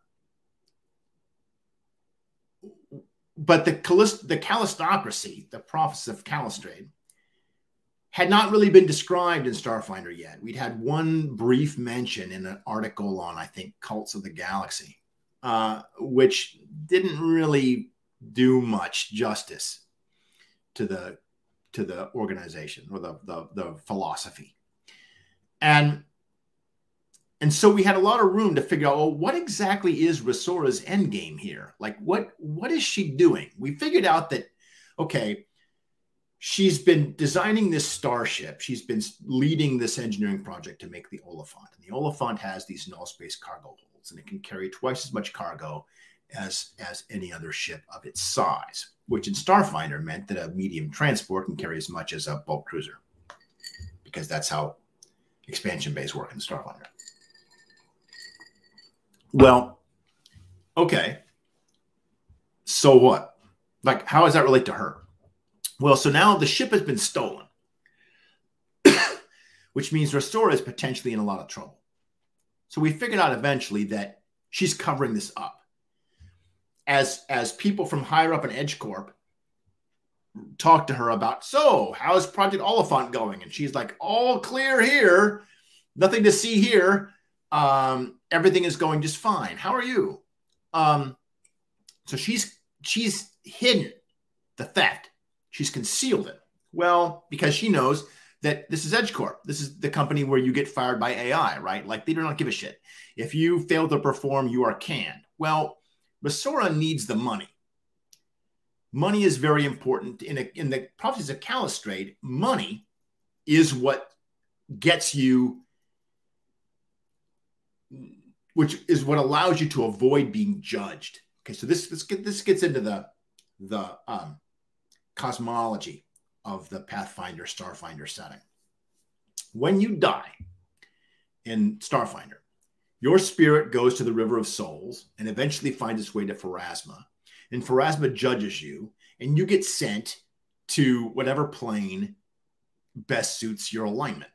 but the Callistocracy, the Prophecies of Calistrate, had not really been described in Starfinder yet. We'd had one brief mention in an article on, I think, Cults of the Galaxy, which didn't really do much justice to the organization or the philosophy. And so we had a lot of room to figure out, well, what exactly is Resora's endgame here? Like, what is she doing? We figured out that, okay, she's been designing this starship. She's been leading this engineering project to make the Oliphant. And the Oliphant has these null space cargo holds, and it can carry twice as much cargo as any other ship of its size, which in Starfinder meant that a medium transport can carry as much as a bulk cruiser, because that's how expansion bays work in Starfinder. Well, okay. So what? Like, how does that relate to her? Well, so now the ship has been stolen, which means Resora is potentially in a lot of trouble. So we figured out eventually that she's covering this up. As people from higher up in EdgeCorp talk to her about, so how's Project Oliphant going? And she's like, all clear here. Nothing to see here. Everything is going just fine. How are you? So she's hidden the theft. She's concealed it. Well, because she knows that this is EdgeCorp. This is the company where you get fired by AI, right? Like, they do not give a shit. If you fail to perform, you are canned. Well, Resora needs the money. Money is very important. In the Prophecies of Calistrate, money is what gets you, which is what allows you to avoid being judged. Okay, so this gets into the cosmology of the Pathfinder Starfinder setting. When you die in Starfinder, your spirit goes to the River of Souls and eventually finds its way to Pharasma. And Pharasma judges you, and you get sent to whatever plane best suits your alignment.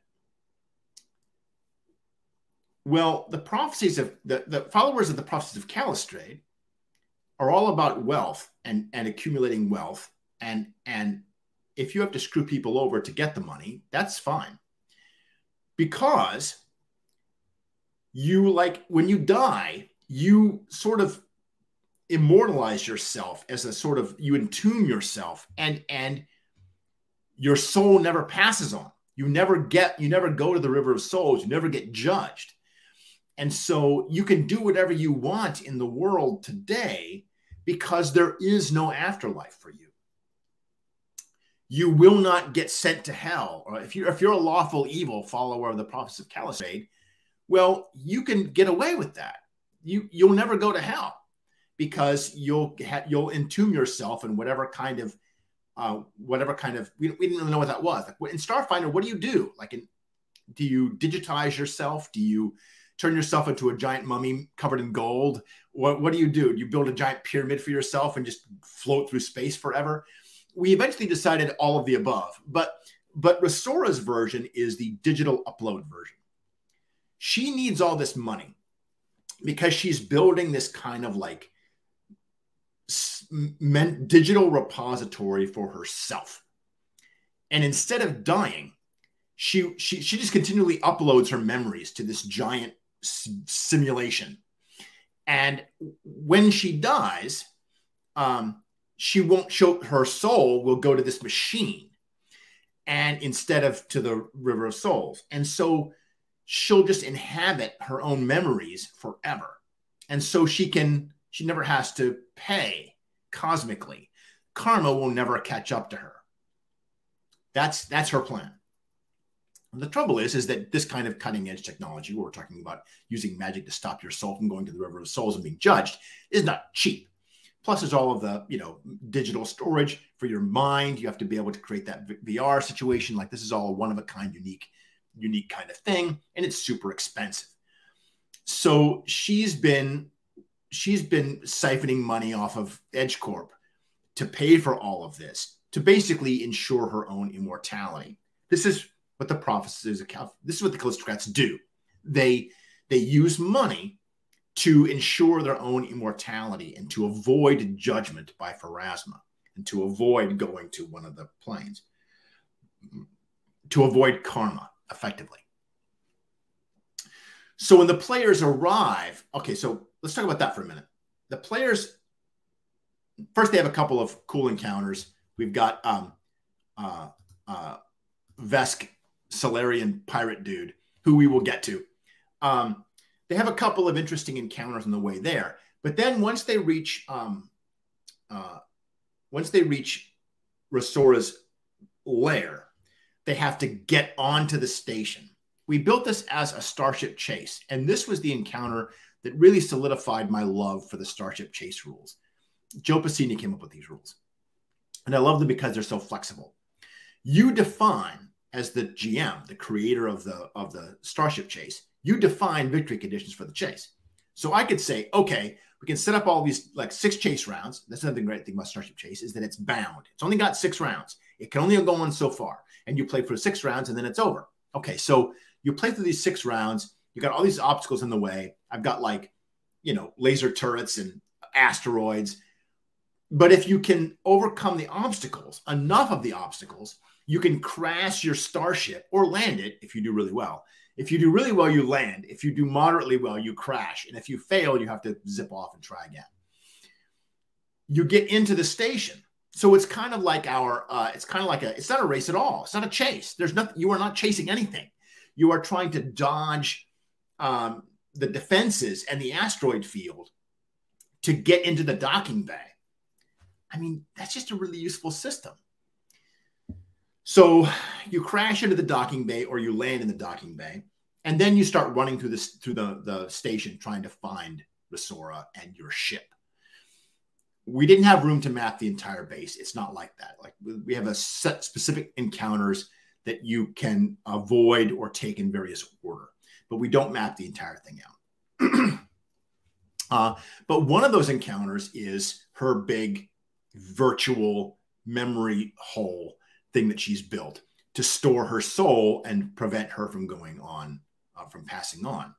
Well, the prophecies of the followers of the prophecies of Callistrate are all about wealth and accumulating wealth. And if you have to screw people over to get the money, that's fine. Because you, like, when you die, you sort of immortalize yourself as a sort of, you entomb yourself, and your soul never passes on. You never go to the river of souls. You never get judged. And so you can do whatever you want in the world today because there is no afterlife for you. You will not get sent to hell. Or if you're a lawful evil follower of the prophets of Callistrate, well, you can get away with that. You'll never go to hell because you'll entomb yourself in whatever kind of we didn't really know what that was. Like in Starfinder, what do? Like, do you digitize yourself? Do you turn yourself into a giant mummy covered in gold? What do? Do you build a giant pyramid for yourself and just float through space forever? We eventually decided all of the above, but Rosora's version is the digital upload version. She needs all this money because she's building this kind of like digital repository for herself. And instead of dying, she just continually uploads her memories to this giant simulation. And when she dies, she won't show, her soul will go to this machine and instead of to the River of Souls. And so she'll just inhabit her own memories forever. And so she never has to pay cosmically. Karma will never catch up to her. That's her plan. And the trouble is that this kind of cutting edge technology, where we're talking about using magic to stop your soul from going to the River of Souls and being judged, is not cheap. Plus, there's all of the, digital storage for your mind. You have to be able to create that VR situation. Like, this is all one of a kind, unique kind of thing, and it's super expensive. So she's been siphoning money off of EdgeCorp to pay for all of this, to basically ensure her own immortality. This is what the prophecies of this is what the Callistocrats do. They use money to ensure their own immortality and to avoid judgment by Pharasma and to avoid going to one of the planes, to avoid karma effectively. So when the players arrive, okay, so let's talk about that for a minute. The players, first they have a couple of cool encounters. We've got Vesk, Solarian pirate dude, who we will get to. They have a couple of interesting encounters on the way there, but then once they reach Rosora's lair, they have to get onto the station. We built this as a Starship Chase, and this was the encounter that really solidified my love for the Starship Chase rules. Joe Passini came up with these rules, and I love them because they're so flexible. You define, as the GM, the creator of the Starship Chase, you define victory conditions for the chase. So I could say, okay, we can set up all these like 6 chase rounds. That's another great thing about Starship Chase is that it's bound. It's only got 6 rounds. It can only go on so far. And you play for 6 rounds and then it's over. Okay, so you play through these 6 rounds. You got all these obstacles in the way. I've got like, laser turrets and asteroids. But if you can overcome the obstacles, enough of the obstacles, you can crash your starship or land it if you do really well. If you do really well, you land. If you do moderately well, you crash. And if you fail, you have to zip off and try again. You get into the station. So it's kind of like it's not a race at all. It's not a chase. You are not chasing anything. You are trying to dodge the defenses and the asteroid field to get into the docking bay. I mean, that's just a really useful system. So you crash into the docking bay or you land in the docking bay, and then you start running through the station trying to find Rosora and your ship. We didn't have room to map the entire base. It's not like that. Like we have a set specific encounters that you can avoid or take in various order, but we don't map the entire thing out. But one of those encounters is her big virtual memory hole thing that she's built to store her soul and prevent her from going on, from passing on.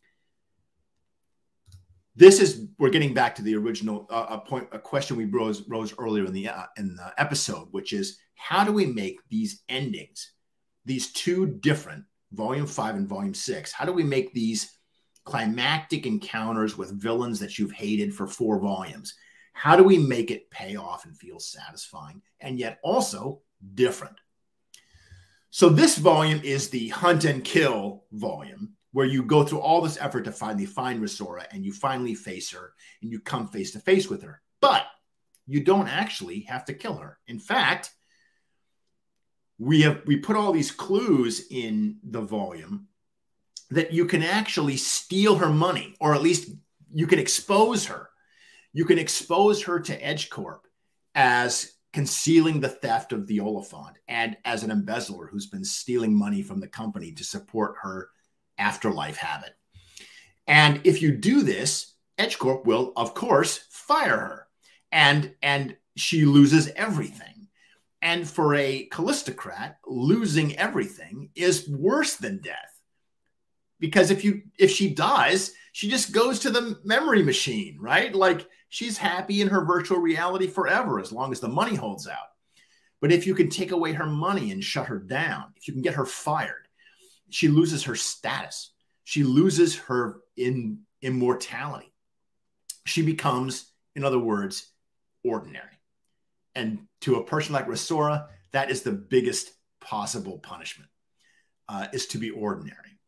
This is, we're getting back to the original a question we rose earlier in the episode, which is, how do we make these endings, these two different Volume 5 and Volume 6, how do we make these climactic encounters with villains that you've hated for 4 volumes? How do we make it pay off and feel satisfying and yet also different? So this volume is the hunt and kill volume, where you go through all this effort to finally find Rosora, and you finally face her and you come face to face with her. But you don't actually have to kill her. In fact, we put all these clues in the volume that you can actually steal her money, or at least you can expose her. You can expose her to EdgeCorp as concealing the theft of the Oliphant and as an embezzler who's been stealing money from the company to support her afterlife habit. And if you do this, EdgeCorp will, of course, fire her, and she loses everything. And for a Callistocrat, losing everything is worse than death. Because if she dies, she just goes to the memory machine, right? Like, she's happy in her virtual reality forever as long as the money holds out. But if you can take away her money and shut her down, if you can get her fired, she loses her status. She loses her immortality. She becomes, in other words, ordinary. And to a person like Rosora, that is the biggest possible punishment, is to be ordinary.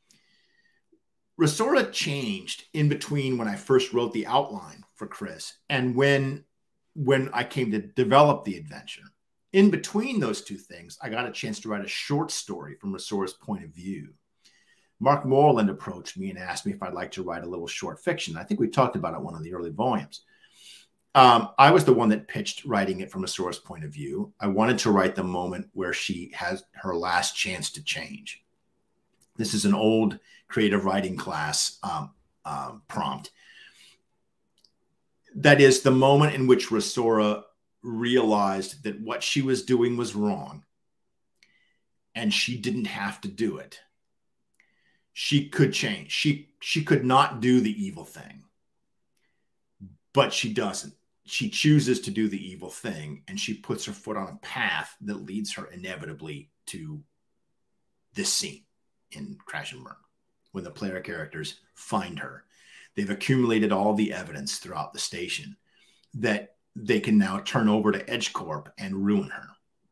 Rosora changed in between when I first wrote the outline for Chris and when I came to develop the adventure. In between those two things, I got a chance to write a short story from Rosora's point of view. Mark Moreland approached me and asked me if I'd like to write a little short fiction. I think we talked about it in one of the early volumes. I was the one that pitched writing it from Rosora's point of view. I wanted to write the moment where she has her last chance to change. This is an old creative writing class prompt. That is the moment in which Rosora realized that what she was doing was wrong and she didn't have to do it. She could change. She could not do the evil thing, but she doesn't. She chooses to do the evil thing, and she puts her foot on a path that leads her inevitably to this scene in Crash and Burn, when the player characters find her. They've accumulated all the evidence throughout the station that they can now turn over to EdgeCorp and ruin her.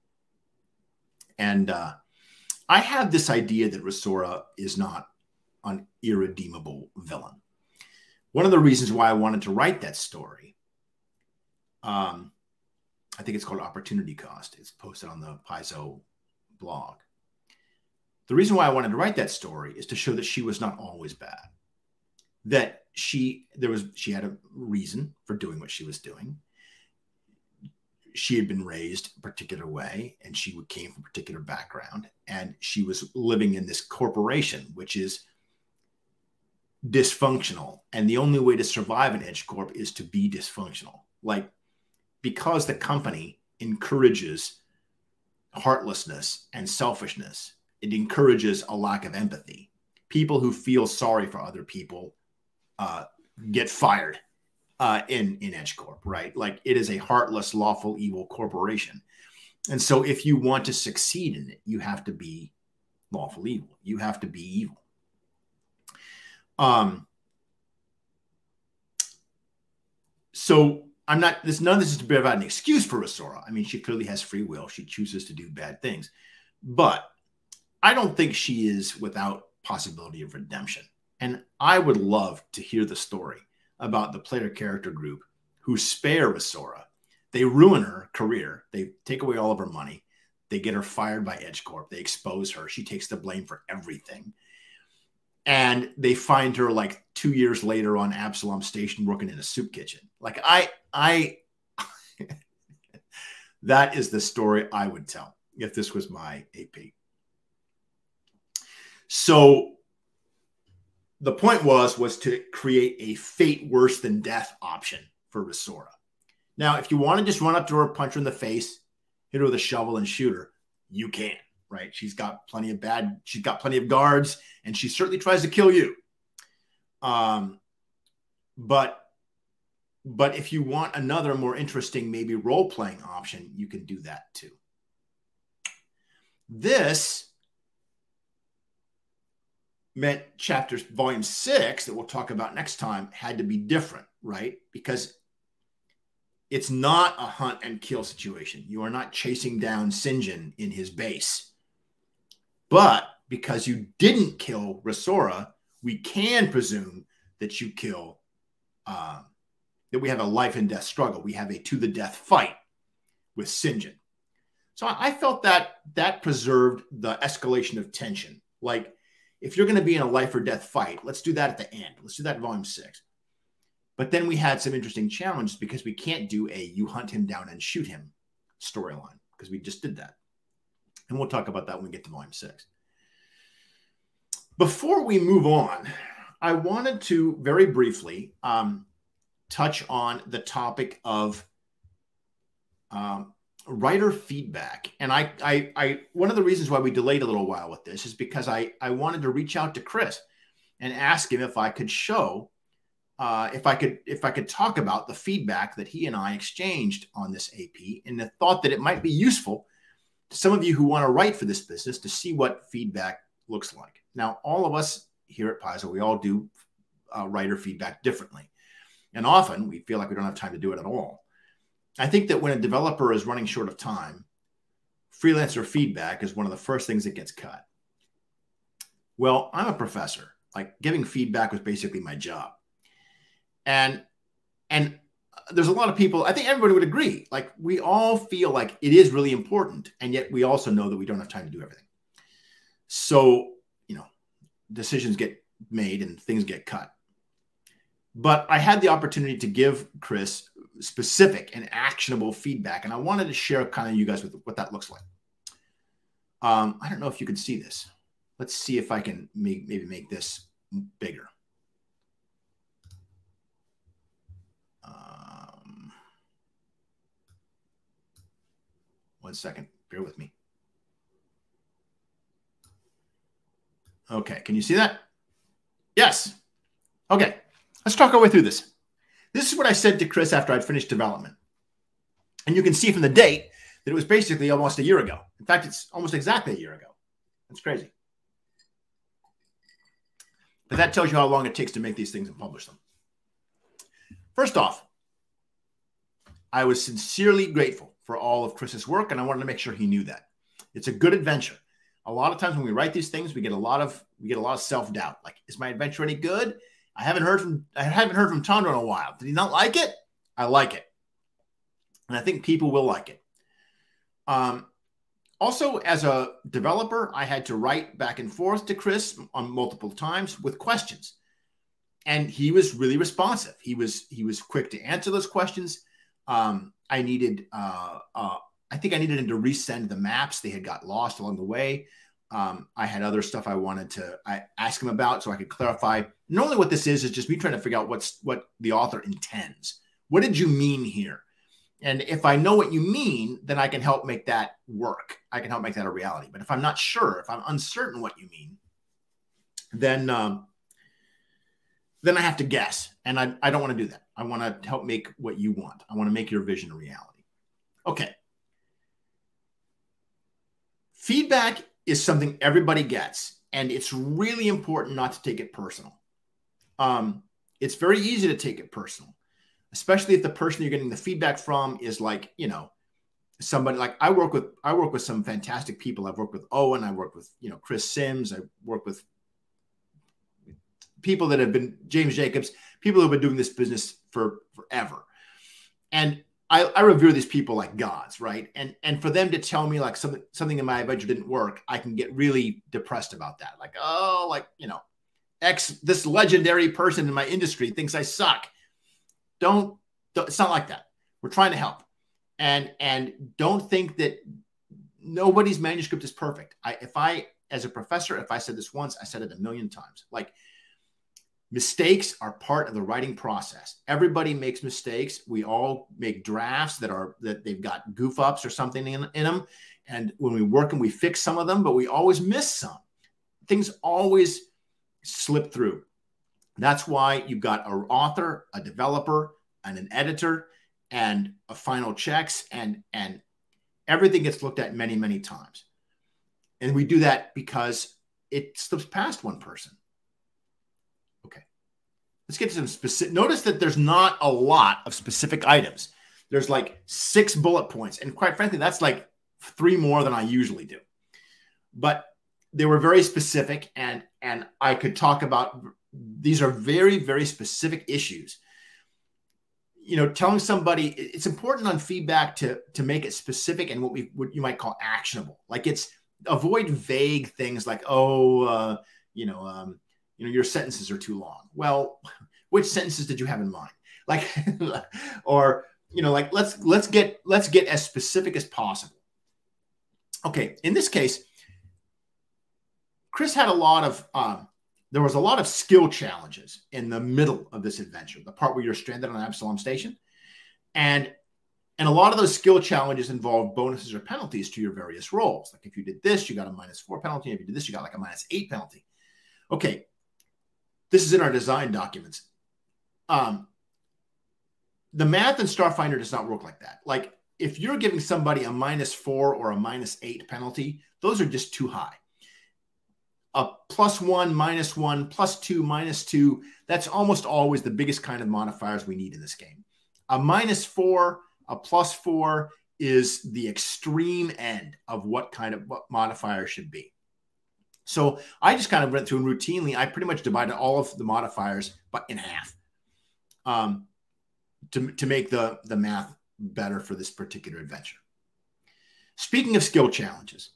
And I have this idea that Rosora is not an irredeemable villain. One of the reasons why I wanted to write that story, I think it's called Opportunity Cost. It's posted on the Paizo blog. The reason why I wanted to write that story is to show that she was not always bad. That she had a reason for doing what she was doing. She had been raised a particular way, and she came from a particular background, and she was living in this corporation, which is dysfunctional. And the only way to survive in EdgeCorp is to be dysfunctional. Like, because the company encourages heartlessness and selfishness, it encourages a lack of empathy. People who feel sorry for other people get fired in EdgeCorp, right? Like, it is a heartless, lawful, evil corporation. And so if you want to succeed in it, you have to be lawful evil. You have to be evil. So none of this is to provide an excuse for Rosora. I mean, she clearly has free will. She chooses to do bad things. But I don't think she is without possibility of redemption. And I would love to hear the story about the player character group who spare Rosora. They ruin her career. They take away all of her money. They get her fired by EdgeCorp. They expose her. She takes the blame for everything. And they find her like 2 years later on Absalom Station working in a soup kitchen. Like, that is the story I would tell if this was my AP. So the point was to create a fate worse than death option for Rosora. Now, if you want to just run up to her, punch her in the face, hit her with a shovel and shoot her. You can, right? She's got plenty of guards, and she certainly tries to kill you. But if you want another more interesting, maybe role-playing option, you can do that too. This meant volume 6 that we'll talk about next time had to be different, right? Because it's not a hunt and kill situation. You are not chasing down Sinjin in his base. But because you didn't kill Rasora, we can presume that you kill, that we have a life and death struggle. We have a to the death fight with Sinjin. So I felt that preserved the escalation of tension. Like, if you're going to be in a life or death fight, let's do that at the end. Let's do that in volume 6. But then we had some interesting challenges because we can't do a you hunt him down and shoot him storyline because we just did that. And we'll talk about that when we get to volume 6. Before we move on, I wanted to very briefly touch on the topic of writer feedback. And I one of the reasons why we delayed a little while with this is because I wanted to reach out to Chris and ask him if I could show, if I could talk about the feedback that he and I exchanged on this AP, and the thought that it might be useful to some of you who want to write for this business to see what feedback looks like. Now, all of us here at Paizo, we all do writer feedback differently. And often we feel like we don't have time to do it at all. I think that when a developer is running short of time, freelancer feedback is one of the first things that gets cut. Well, I'm a professor. Like, giving feedback was basically my job. And there's a lot of people, I think everybody would agree, like, we all feel like it is really important, and yet we also know that we don't have time to do everything. So, decisions get made and things get cut. But I had the opportunity to give Chris specific and actionable feedback, and I wanted to share kind of you guys with what that looks like. I don't know if you can see this. Let's see if I can maybe make this bigger. One second, bear with me. Okay, can you see that? Yes. Okay, let's talk our way through this. This is what I said to Chris after I'd finished development. And you can see from the date that it was basically almost a year ago. In fact, it's almost exactly a year ago. That's crazy. But that tells you how long it takes to make these things and publish them. First off, I was sincerely grateful for all of Chris's work, and I wanted to make sure he knew that. It's a good adventure. A lot of times when we write these things, we get a lot of self-doubt. Like, is my adventure any good? I haven't heard from Tondro in a while. Did he not like it? I like it. And I think people will like it. Also, as a developer, I had to write back and forth to Chris on multiple times with questions. And he was really responsive. He was quick to answer those questions. I think I needed him to resend the maps. They had got lost along the way. I had other stuff I wanted to ask him about so I could clarify. Normally what this is just me trying to figure out what the author intends. What did you mean here? And if I know what you mean, then I can help make that work. I can help make that a reality. But if I'm not sure, if I'm uncertain what you mean, then I have to guess. And I don't want to do that. I want to help make what you want. I want to make your vision a reality. Okay. Feedback is something everybody gets, and it's really important not to take it personal. It's very easy to take it personal, especially if the person you're getting the feedback from is like, somebody like I work with some fantastic people. I've worked with Owen. I work with, Chris Sims. I work with people that have been James Jacobs, people who have been doing this business for forever. And I revere these people like gods, right? And for them to tell me like something in my adventure didn't work, I can get really depressed about that. Like, this legendary person in my industry thinks I suck. Don't it's not like that. We're trying to help. And don't think that nobody's manuscript is perfect. As a professor, if I said this once, I said it a million times. Like, Mistakes are part of the writing process. Everybody makes mistakes. We all make drafts that they've got goof ups or something in them. And when we work and we fix some of them, but we always miss some. Things always slip through. That's why you've got an author, a developer, and an editor, and a final checks, and everything gets looked at many, many times. And we do that because it slips past one person. Okay. Let's get to some specific. Notice that there's not a lot of specific items. There's like 6 bullet points. And quite frankly, that's like 3 more than I usually do. But they were very specific, and I could talk about, these are very, very specific issues. You know, telling somebody, it's important on feedback to make it specific and what you might call actionable. Like, it's avoid vague things like, your sentences are too long. Well, which sentences did you have in mind? Like, or, like, let's get as specific as possible. Okay. In this case, Chris had there was a lot of skill challenges in the middle of this adventure, the part where you're stranded on Absalom Station. And a lot of those skill challenges involve bonuses or penalties to your various roles. Like, if you did this, you got a -4 penalty. If you did this, you got like a -8 penalty. Okay. This is in our design documents. The math in Starfinder does not work like that. Like, if you're giving somebody a -4 or a -8 penalty, those are just too high. A +1, -1, +2, -2, that's almost always the biggest kind of modifiers we need in this game. A -4, a +4 is the extreme end of what modifier should be. So I just kind of went through, and routinely, I pretty much divided all of the modifiers but in half to make the math better for this particular adventure. Speaking of skill challenges,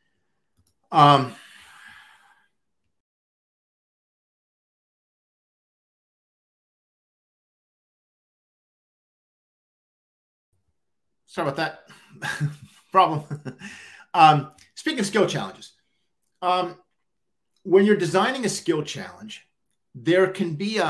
sorry about that problem. Speaking of skill challenges, when you're designing a skill challenge, there can be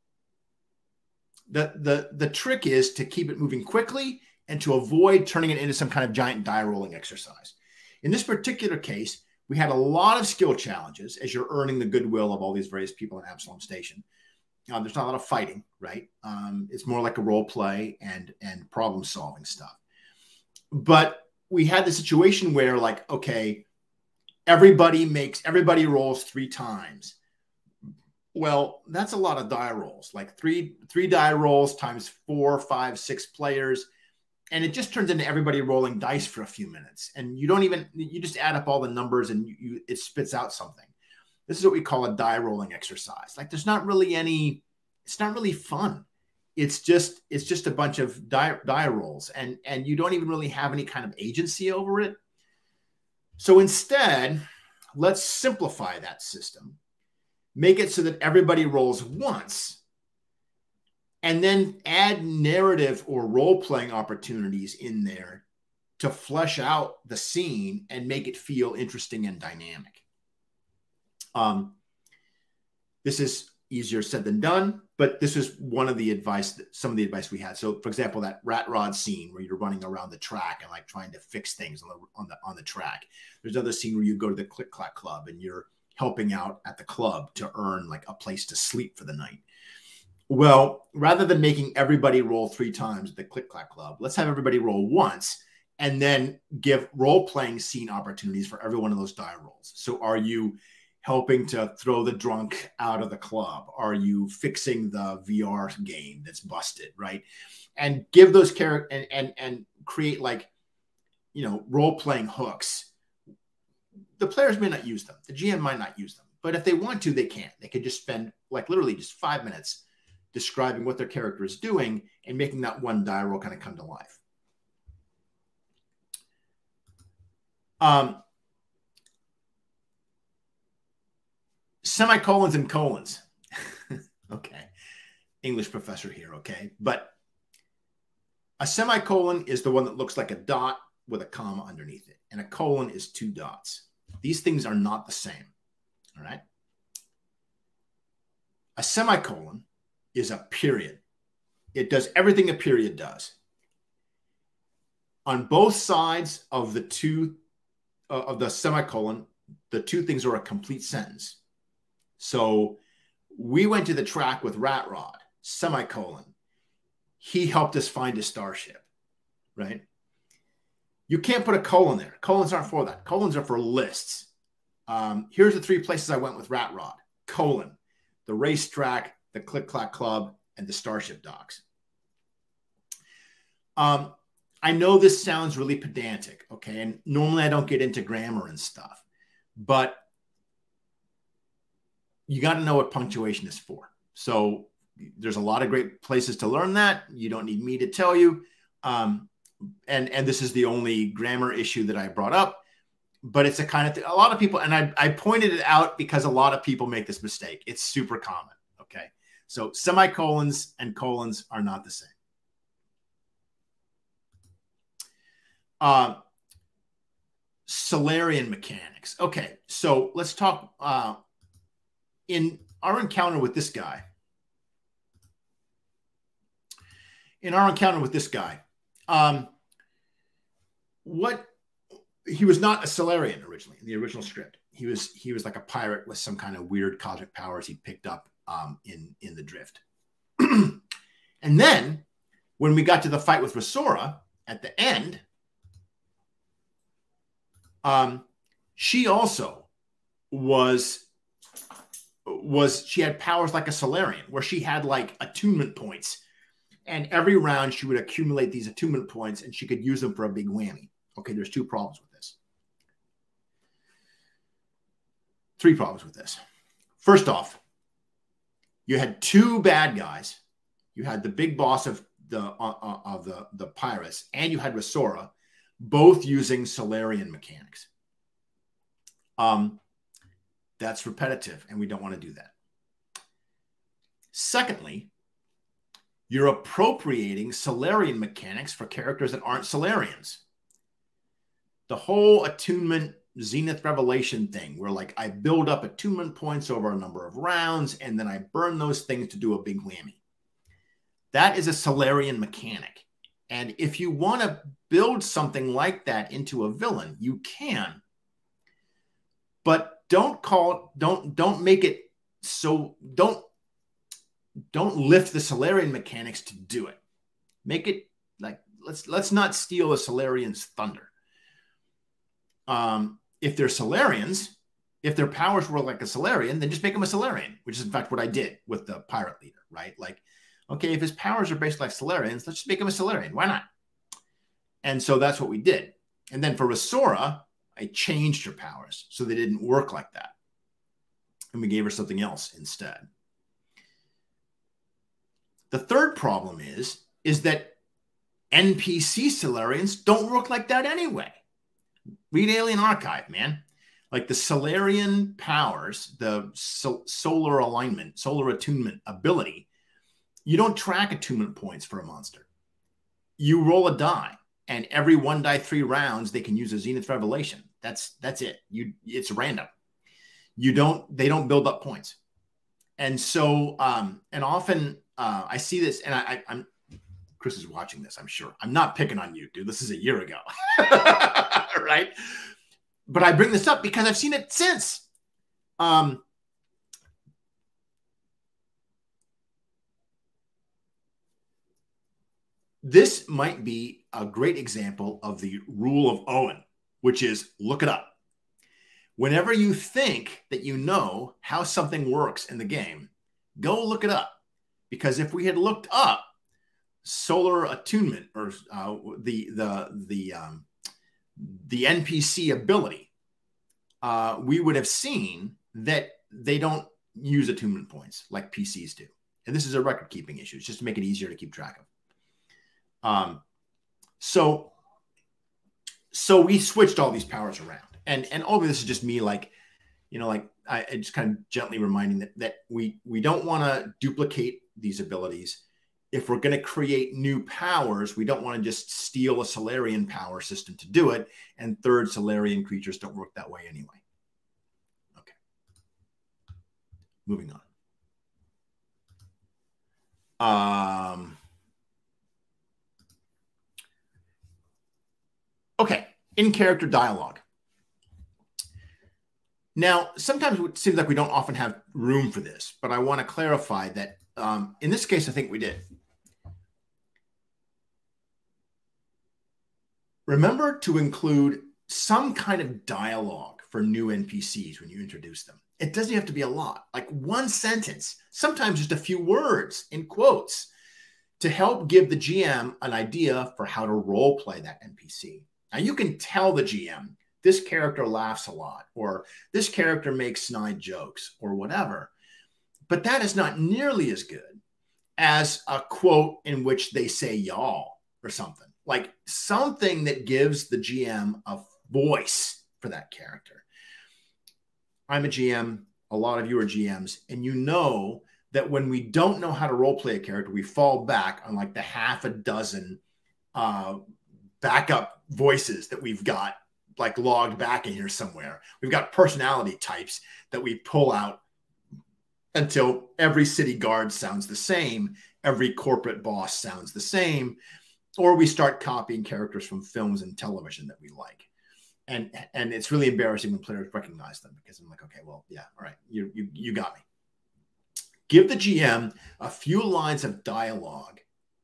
the trick is to keep it moving quickly and to avoid turning it into some kind of giant die rolling exercise. In this particular case, we had a lot of skill challenges as you're earning the goodwill of all these various people in Absalom Station. There's not a lot of fighting, right? It's more like a role play and problem solving stuff. But we had the situation where, like, okay, everybody rolls 3 times. Well, that's a lot of die rolls, like three die rolls times 4, 5, 6 players. And it just turns into everybody rolling dice for a few minutes. And you just add up all the numbers and it spits out something. This is what we call a die rolling exercise. Like, it's not really fun. It's just a bunch of die rolls, and you don't even really have any kind of agency over it. So instead, let's simplify that system, make it so that everybody rolls once, and then add narrative or role-playing opportunities in there to flesh out the scene and make it feel interesting and dynamic. This is easier said than done, but this is some of the advice we had. So, for example, that rat rod scene where you're running around the track and like trying to fix things on the track. There's another scene where you go to the Click Clack Club and you're helping out at the club to earn like a place to sleep for the night. Well, rather than making everybody roll 3 times at the Click Clack Club, let's have everybody roll once and then give role-playing scene opportunities for every one of those die rolls. So are you helping to throw the drunk out of the club? Are you fixing the VR game that's busted, right? And give those characters and create, like, role-playing hooks. The players may not use them. The GM might not use them. But if they want to, they can. They could just spend like literally just 5 minutes describing what their character is doing and making that one die roll kind of come to life. Semicolons and colons. Okay. English professor here, okay? But a semicolon is the one that looks like a dot with a comma underneath it. And a colon is 2 dots. These things are not the same, all right? A semicolon is a period. It does everything a period does. On both sides of the semicolon, the two things are a complete sentence. So we went to the track with Rat Rod, semicolon. He helped us find a starship, right? You can't put a colon there. Colons aren't for that. Colons are for lists. Here's the 3 places I went with Rat Rod, colon, the racetrack, the Click Clack Club, and the Starship Docks. I know this sounds really pedantic, okay? And normally I don't get into grammar and stuff, but you got to know what punctuation is for. So there's a lot of great places to learn that. You don't need me to tell you. And this is the only grammar issue that I brought up, but it's a kind of a lot of people, and I pointed it out because a lot of people make this mistake. It's super common, okay? So semicolons and colons are not the same. Solarian mechanics. Okay, so let's talk in our encounter with this guy. What he was not a Solarian originally in the original script. He was like a pirate with some kind of weird cosmic powers he picked up in the drift. And then when we got to the fight with Rosora at the end, she also she had powers like a Solarian, where she had like attunement points, and every round she would accumulate these attunement points and she could use them for a big whammy. Okay, there's 2 problems with this. 3 problems with this. First off, you had 2 bad guys. You had the big boss of the pirates, and you had Rosora, both using Solarian mechanics. That's repetitive, and we don't want to do that. Secondly, you're appropriating Solarian mechanics for characters that aren't Solarians. The whole attunement Zenith Revelation thing, where like I build up attunement points over a number of rounds, and then I burn those things to do a big whammy. That is a Solarian mechanic. And if you want to build something like that into a villain, you can. But don't make it so, don't lift the Solarian mechanics to do it. Make it like, let's not steal a Solarian's thunder. If they're Solarians, if their powers were like a Solarian, then just make them a Solarian, which is in fact what I did with the pirate leader, right? Like, okay, if his powers are based like Solarians, let's just make him a Solarian. Why not? And so that's what we did. And then for Rosora, I changed her powers so they didn't work like that. And we gave her something else instead. The third problem is that NPC Solarians don't work like that anyway. Read Alien Archive, man. Like the Solarian powers, the solar alignment, solar attunement ability, you don't track attunement points for a monster. You roll a die, and every 1 die 3 rounds, they can use a Zenith Revelation. That's it. It's random. They don't build up points. And so, and often I see this, and I'm Chris is watching this, I'm sure. I'm not picking on you, dude. This is a year ago, right? But I bring this up because I've seen it since. This might be a great example of the rule of Owen, which is look it up. Whenever you think that you know how something works in the game, go look it up. Because if we had looked up solar attunement or the NPC ability, we would have seen that they don't use attunement points like PCs do. And this is a record keeping issue. It's just to make it easier to keep track of. So we switched all these powers around, and all of this is just me, like, you know, like I just kind of gently reminding that we don't want to duplicate these abilities. If we're going to create new powers, we don't want to just steal a Solarian power system to do it. And third, Solarian creatures don't work that way anyway. Okay. Moving on. Okay, in-character dialogue. Now, sometimes it seems like we don't often have room for this, but I want to clarify that in this case, I think we did. Remember to include some kind of dialogue for new NPCs when you introduce them. It doesn't have to be a lot, like one sentence, sometimes just a few words in quotes to help give the GM an idea for how to role play that NPC. Now, you can tell the GM, this character laughs a lot, or this character makes snide jokes, or whatever. But that is not nearly as good as a quote in which they say y'all or something. Like something that gives the GM a voice for that character. I'm a GM. A lot of you are GMs. And you know that when we don't know how to role play a character, we fall back on like the half a dozen backup voices that we've got like logged back in here somewhere. We've got personality types that we pull out until every city guard sounds the same. Every corporate boss sounds the same. Or we start copying characters from films and television that we like. And it's really embarrassing when players recognize them because I'm like, okay, well, yeah, all right, you got me. Give the GM a few lines of dialogue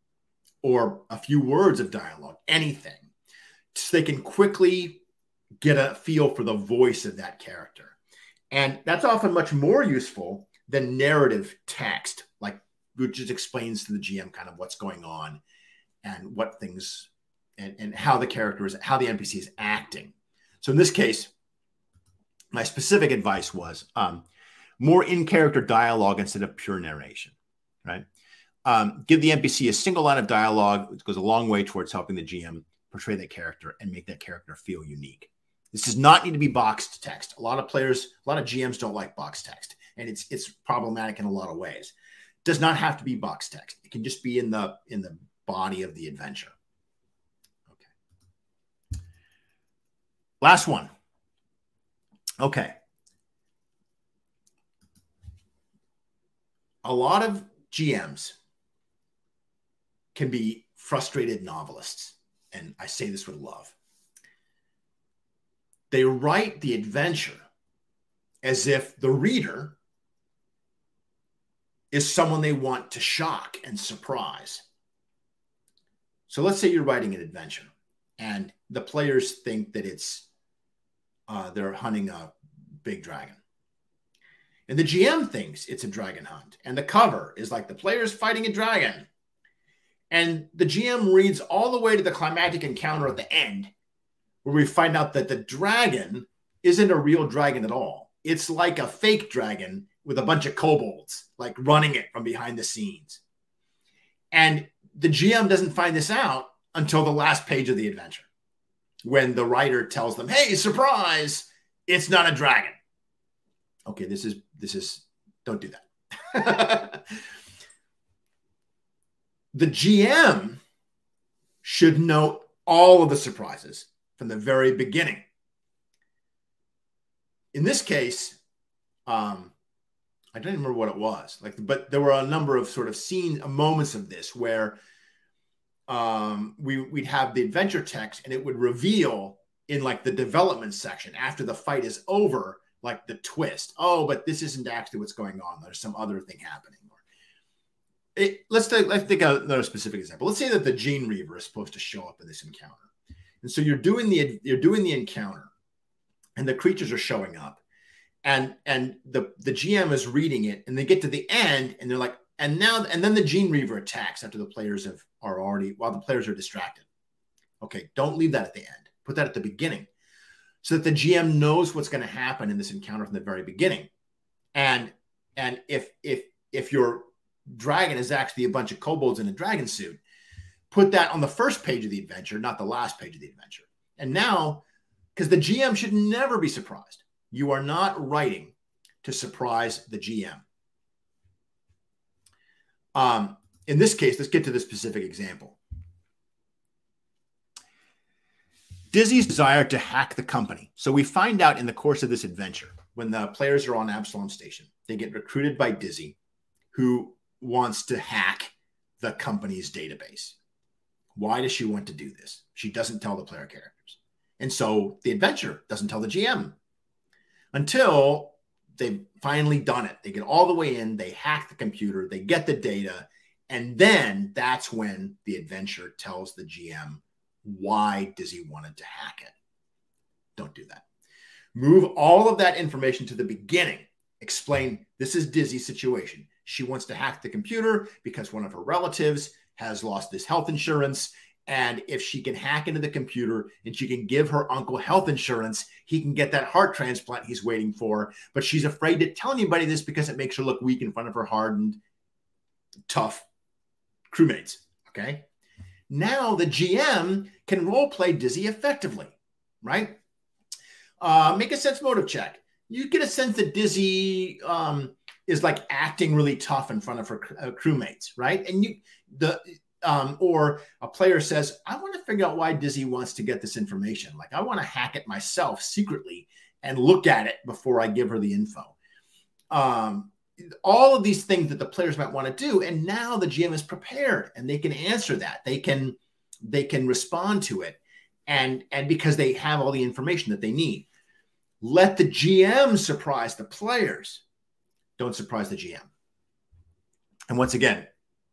or a few words of dialogue, anything, so they can quickly get a feel for the voice of that character. And that's often much more useful than narrative text, like which just explains to the GM kind of what's going on and what things and how the character is, how the NPC is acting. So in this case, my specific advice was more in-character dialogue instead of pure narration, right? Give the NPC a single line of dialogue, which goes a long way towards helping the GM portray that character and make that character feel unique. This does not need to be boxed text. A lot of players, a lot of GMs don't like boxed text, and it's problematic in a lot of ways. It does not have to be boxed text. It can just be in the body of the adventure. Okay. Last one. Okay. A lot of GMs can be frustrated novelists, and I say this with love. They write the adventure as if the reader is someone they want to shock and surprise. So let's say you're writing an adventure and the players think that it's they're hunting a big dragon. And the GM thinks it's a dragon hunt. And the cover is like the players fighting a dragon. And the GM reads all the way to the climactic encounter at the end, where we find out that the dragon isn't a real dragon at all. It's like a fake dragon with a bunch of kobolds, like running it from behind the scenes. And the GM doesn't find this out until the last page of the adventure, when the writer tells them, hey, surprise, it's not a dragon. Okay, this is, don't do that. The GM should know all of the surprises from the very beginning. In this case, I don't even remember what it was, but there were a number of sort of moments of this where we'd have the adventure text and it would reveal in like the development section after the fight is over, like the twist. Oh, but this isn't actually what's going on. There's some other thing happening. Let's take another specific example. Let's say that the Gene Reaver is supposed to show up in this encounter. And so you're doing the encounter and the creatures are showing up and the GM is reading it and they get to the end and they're like, and then the Gene Reaver attacks after the players while the players are distracted. Okay, don't leave that at the end. Put that at the beginning so that the GM knows what's going to happen in this encounter from the very beginning. And if your dragon is actually a bunch of kobolds in a dragon suit, put that on the first page of the adventure, not the last page of the adventure. And now, because the GM should never be surprised. You are not writing to surprise the GM. In this case, let's get to the specific example. Dizzy's desire to hack the company. So we find out in the course of this adventure, when the players are on Absalom Station, they get recruited by Dizzy, who wants to hack the company's database. Why does she want to do this? She doesn't tell the player characters. And so the adventurer doesn't tell the GM until they've finally done it. They get all the way in, they hack the computer, they get the data, and then that's when the adventurer tells the GM why Dizzy wanted to hack it. Don't do that. Move all of that information to the beginning. Explain, this is Dizzy's situation. She wants to hack the computer because one of her relatives has lost his health insurance. And if she can hack into the computer and she can give her uncle health insurance, he can get that heart transplant he's waiting for. But she's afraid to tell anybody this because it makes her look weak in front of her hardened, tough crewmates. Okay. Now the GM can role play Dizzy effectively, right? Make a sense motive check. You get a sense that Dizzy is like acting really tough in front of her crewmates, right? And or a player says, I want to figure out why Dizzy wants to get this information. Like, I want to hack it myself secretly and look at it before I give her the info. All of these things that the players might want to do. And now the GM is prepared and they can answer that. They can respond to it. And because they have all the information that they need. Let the GM surprise the players. Don't surprise the GM. And once again,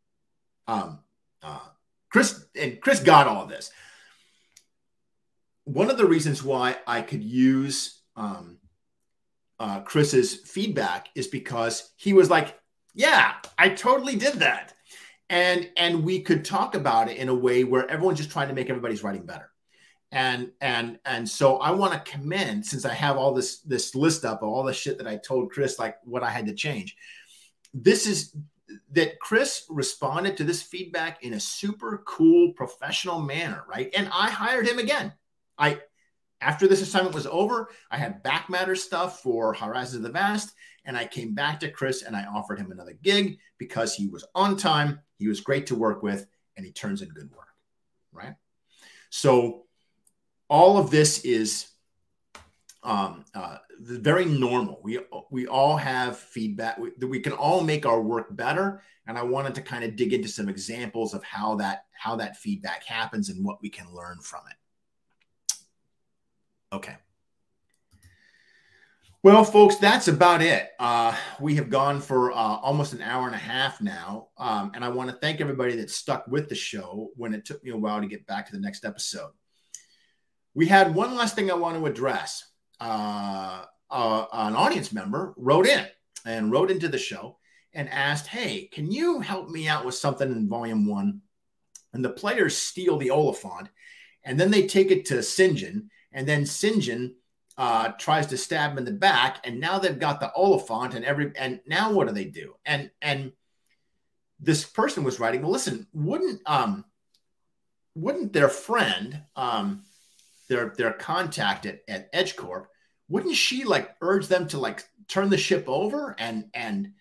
Chris got all of this. One of the reasons why I could use Chris's feedback is because he was like, yeah, I totally did that. And we could talk about it in a way where everyone's just trying to make everybody's writing better. And so I want to commend, since I have all this list up of all the shit that I told Chris, like what I had to change. This is that Chris responded to this feedback in a super cool, professional manner, right? And I hired him again. After this assignment was over, I had back matter stuff for Horizons of the Vast, and I came back to Chris and I offered him another gig because he was on time, he was great to work with, and he turns in good work, right? So all of this is very normal. We all have feedback. We can all make our work better. And I wanted to kind of dig into some examples of how that feedback happens and what we can learn from it. Okay. Well, folks, that's about it. We have gone for almost an hour and a half now. And I want to thank everybody that stuck with the show when it took me a while to get back to the next episode. We had one last thing I want to address. An audience member wrote into the show and asked, hey, can you help me out with something in Volume 1? And the players steal the Oliphant, and then they take it to St. John, and then St. John tries to stab him in the back, and now they've got the Oliphant, and now what do they do? And this person was writing, well, listen, wouldn't their friend, their contact at EdgeCorp, wouldn't she like urge them to like turn the ship over and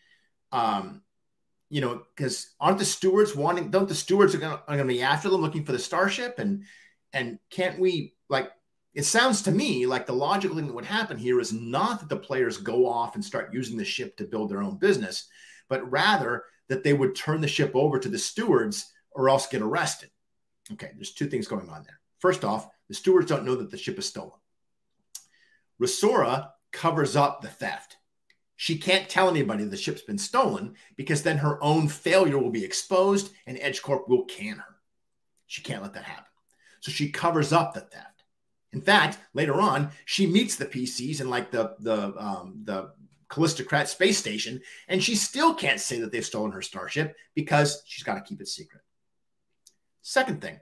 because aren't the stewards don't the stewards are going to be after them looking for the starship and can't we, like, it sounds to me like the logical thing that would happen here is not that the players go off and start using the ship to build their own business, but rather that they would turn the ship over to the stewards or else get arrested. Okay, there's two things going on there. First off, the stewards don't know that the ship is stolen. Rosora covers up the theft. She can't tell anybody the ship's been stolen because then her own failure will be exposed and EdgeCorp will can her. She can't let that happen. So she covers up the theft. In fact, later on, she meets the PCs in like the Callistocrat space station, and she still can't say that they've stolen her starship because she's got to keep it secret. Second thing,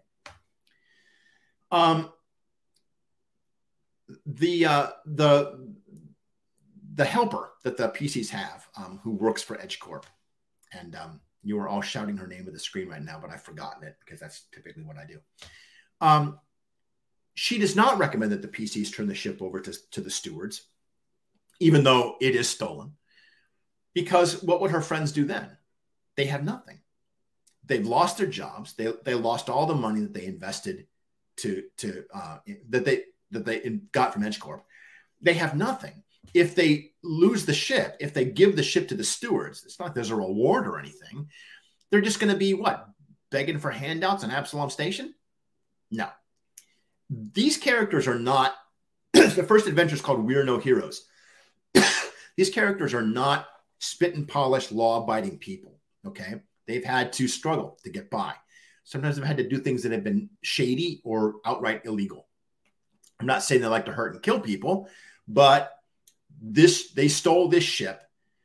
the helper that the PCs have, who works for EdgeCorp, and you are all shouting her name at the screen right now, but I've forgotten it because that's typically what I do. She does not recommend that the PCs turn the ship over to the stewards, even though it is stolen, because what would her friends do then? They have nothing. They've lost their jobs. They lost all the money that they invested that they got from EdgeCorp. They have nothing. If they lose the ship, if they give the ship to the stewards, it's not like there's a reward or anything. They're just going to be what? begging for handouts on Absalom Station? No. These characters are not, the first adventure is called We're No Heroes. These characters are not spit and polish, law-abiding people, okay? They've had to struggle to get by. Sometimes they've had to do things that have been shady or outright illegal. I'm not saying they like to hurt and kill people, but they stole this ship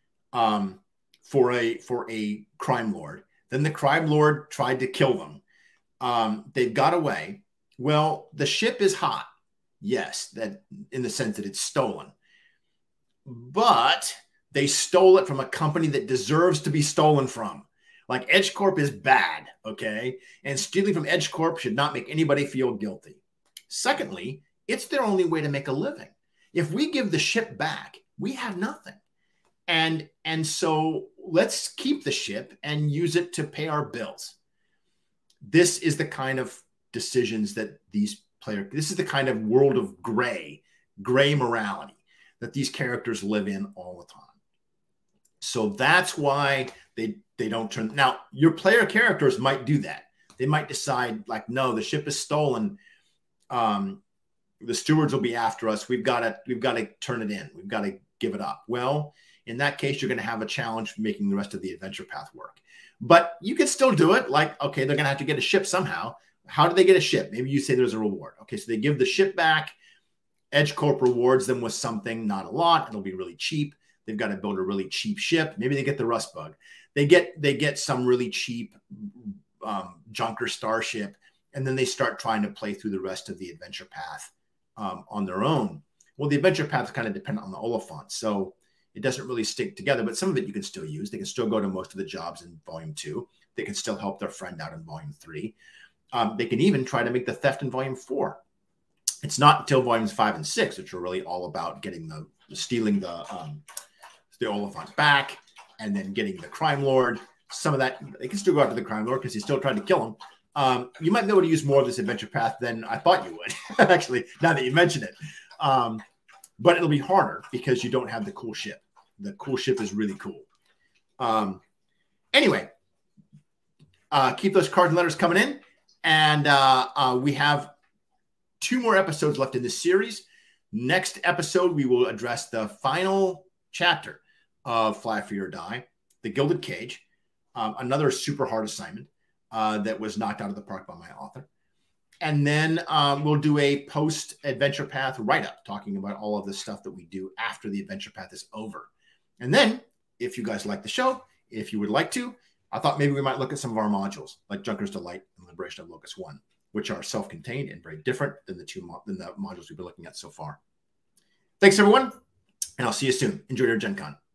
for a crime lord. Then the crime lord tried to kill them. They got away. Well, the ship is hot. Yes, that in the sense that it's stolen. But they stole it from a company that deserves to be stolen from. Like EdgeCorp is bad, okay? And stealing from EdgeCorp should not make anybody feel guilty. Secondly, it's their only way to make a living. If we give the ship back, we have nothing. And so let's keep the ship and use it to pay our bills. This is the kind of decisions that this is the kind of world of gray morality that these characters live in all the time. So that's why they don't turn. Now, your player characters might do that. They might decide, like, no, the ship is stolen. The stewards will be after us. We've got to turn it in. We've got to give it up. Well, in that case, you're going to have a challenge making the rest of the adventure path work. But you can still do it. Like, okay, they're going to have to get a ship somehow. How do they get a ship? Maybe you say there's a reward. Okay, so they give the ship back. EdgeCorp rewards them with something, not a lot. It'll be really cheap. They've got to build a really cheap ship. Maybe they get the Rust Bug. They get some really cheap junker starship, and then they start trying to play through the rest of the adventure path on their own. Well, the adventure path is kind of dependent on the Oliphant, so it doesn't really stick together, but some of it you can still use. They can still go to most of the jobs in Volume 2. They can still help their friend out in Volume 3. They can even try to make the theft in Volume 4. It's not until Volumes 5 and 6, which are really all about getting stealing the Oliphant back and then getting the crime lord. Some of that, they can still go after the crime lord because he still tried to kill him. You might be able to use more of this adventure path than I thought you would, actually, now that you mention it. But it'll be harder because you don't have the cool ship. The cool ship is really cool. Anyway, keep those cards and letters coming in. And we have 2 more episodes left in this series. Next episode, we will address the final chapter of Fly Free or Die, The Gilded Cage, another super hard assignment that was knocked out of the park by my author. And then we'll do a post-adventure path write-up talking about all of the stuff that we do after the adventure path is over. And then, if you guys like the show, if you would like to, I thought maybe we might look at some of our modules, like Junker's Delight and Liberation of Locust 1, which are self-contained and very different than the modules we've been looking at so far. Thanks, everyone, and I'll see you soon. Enjoy your Gen Con.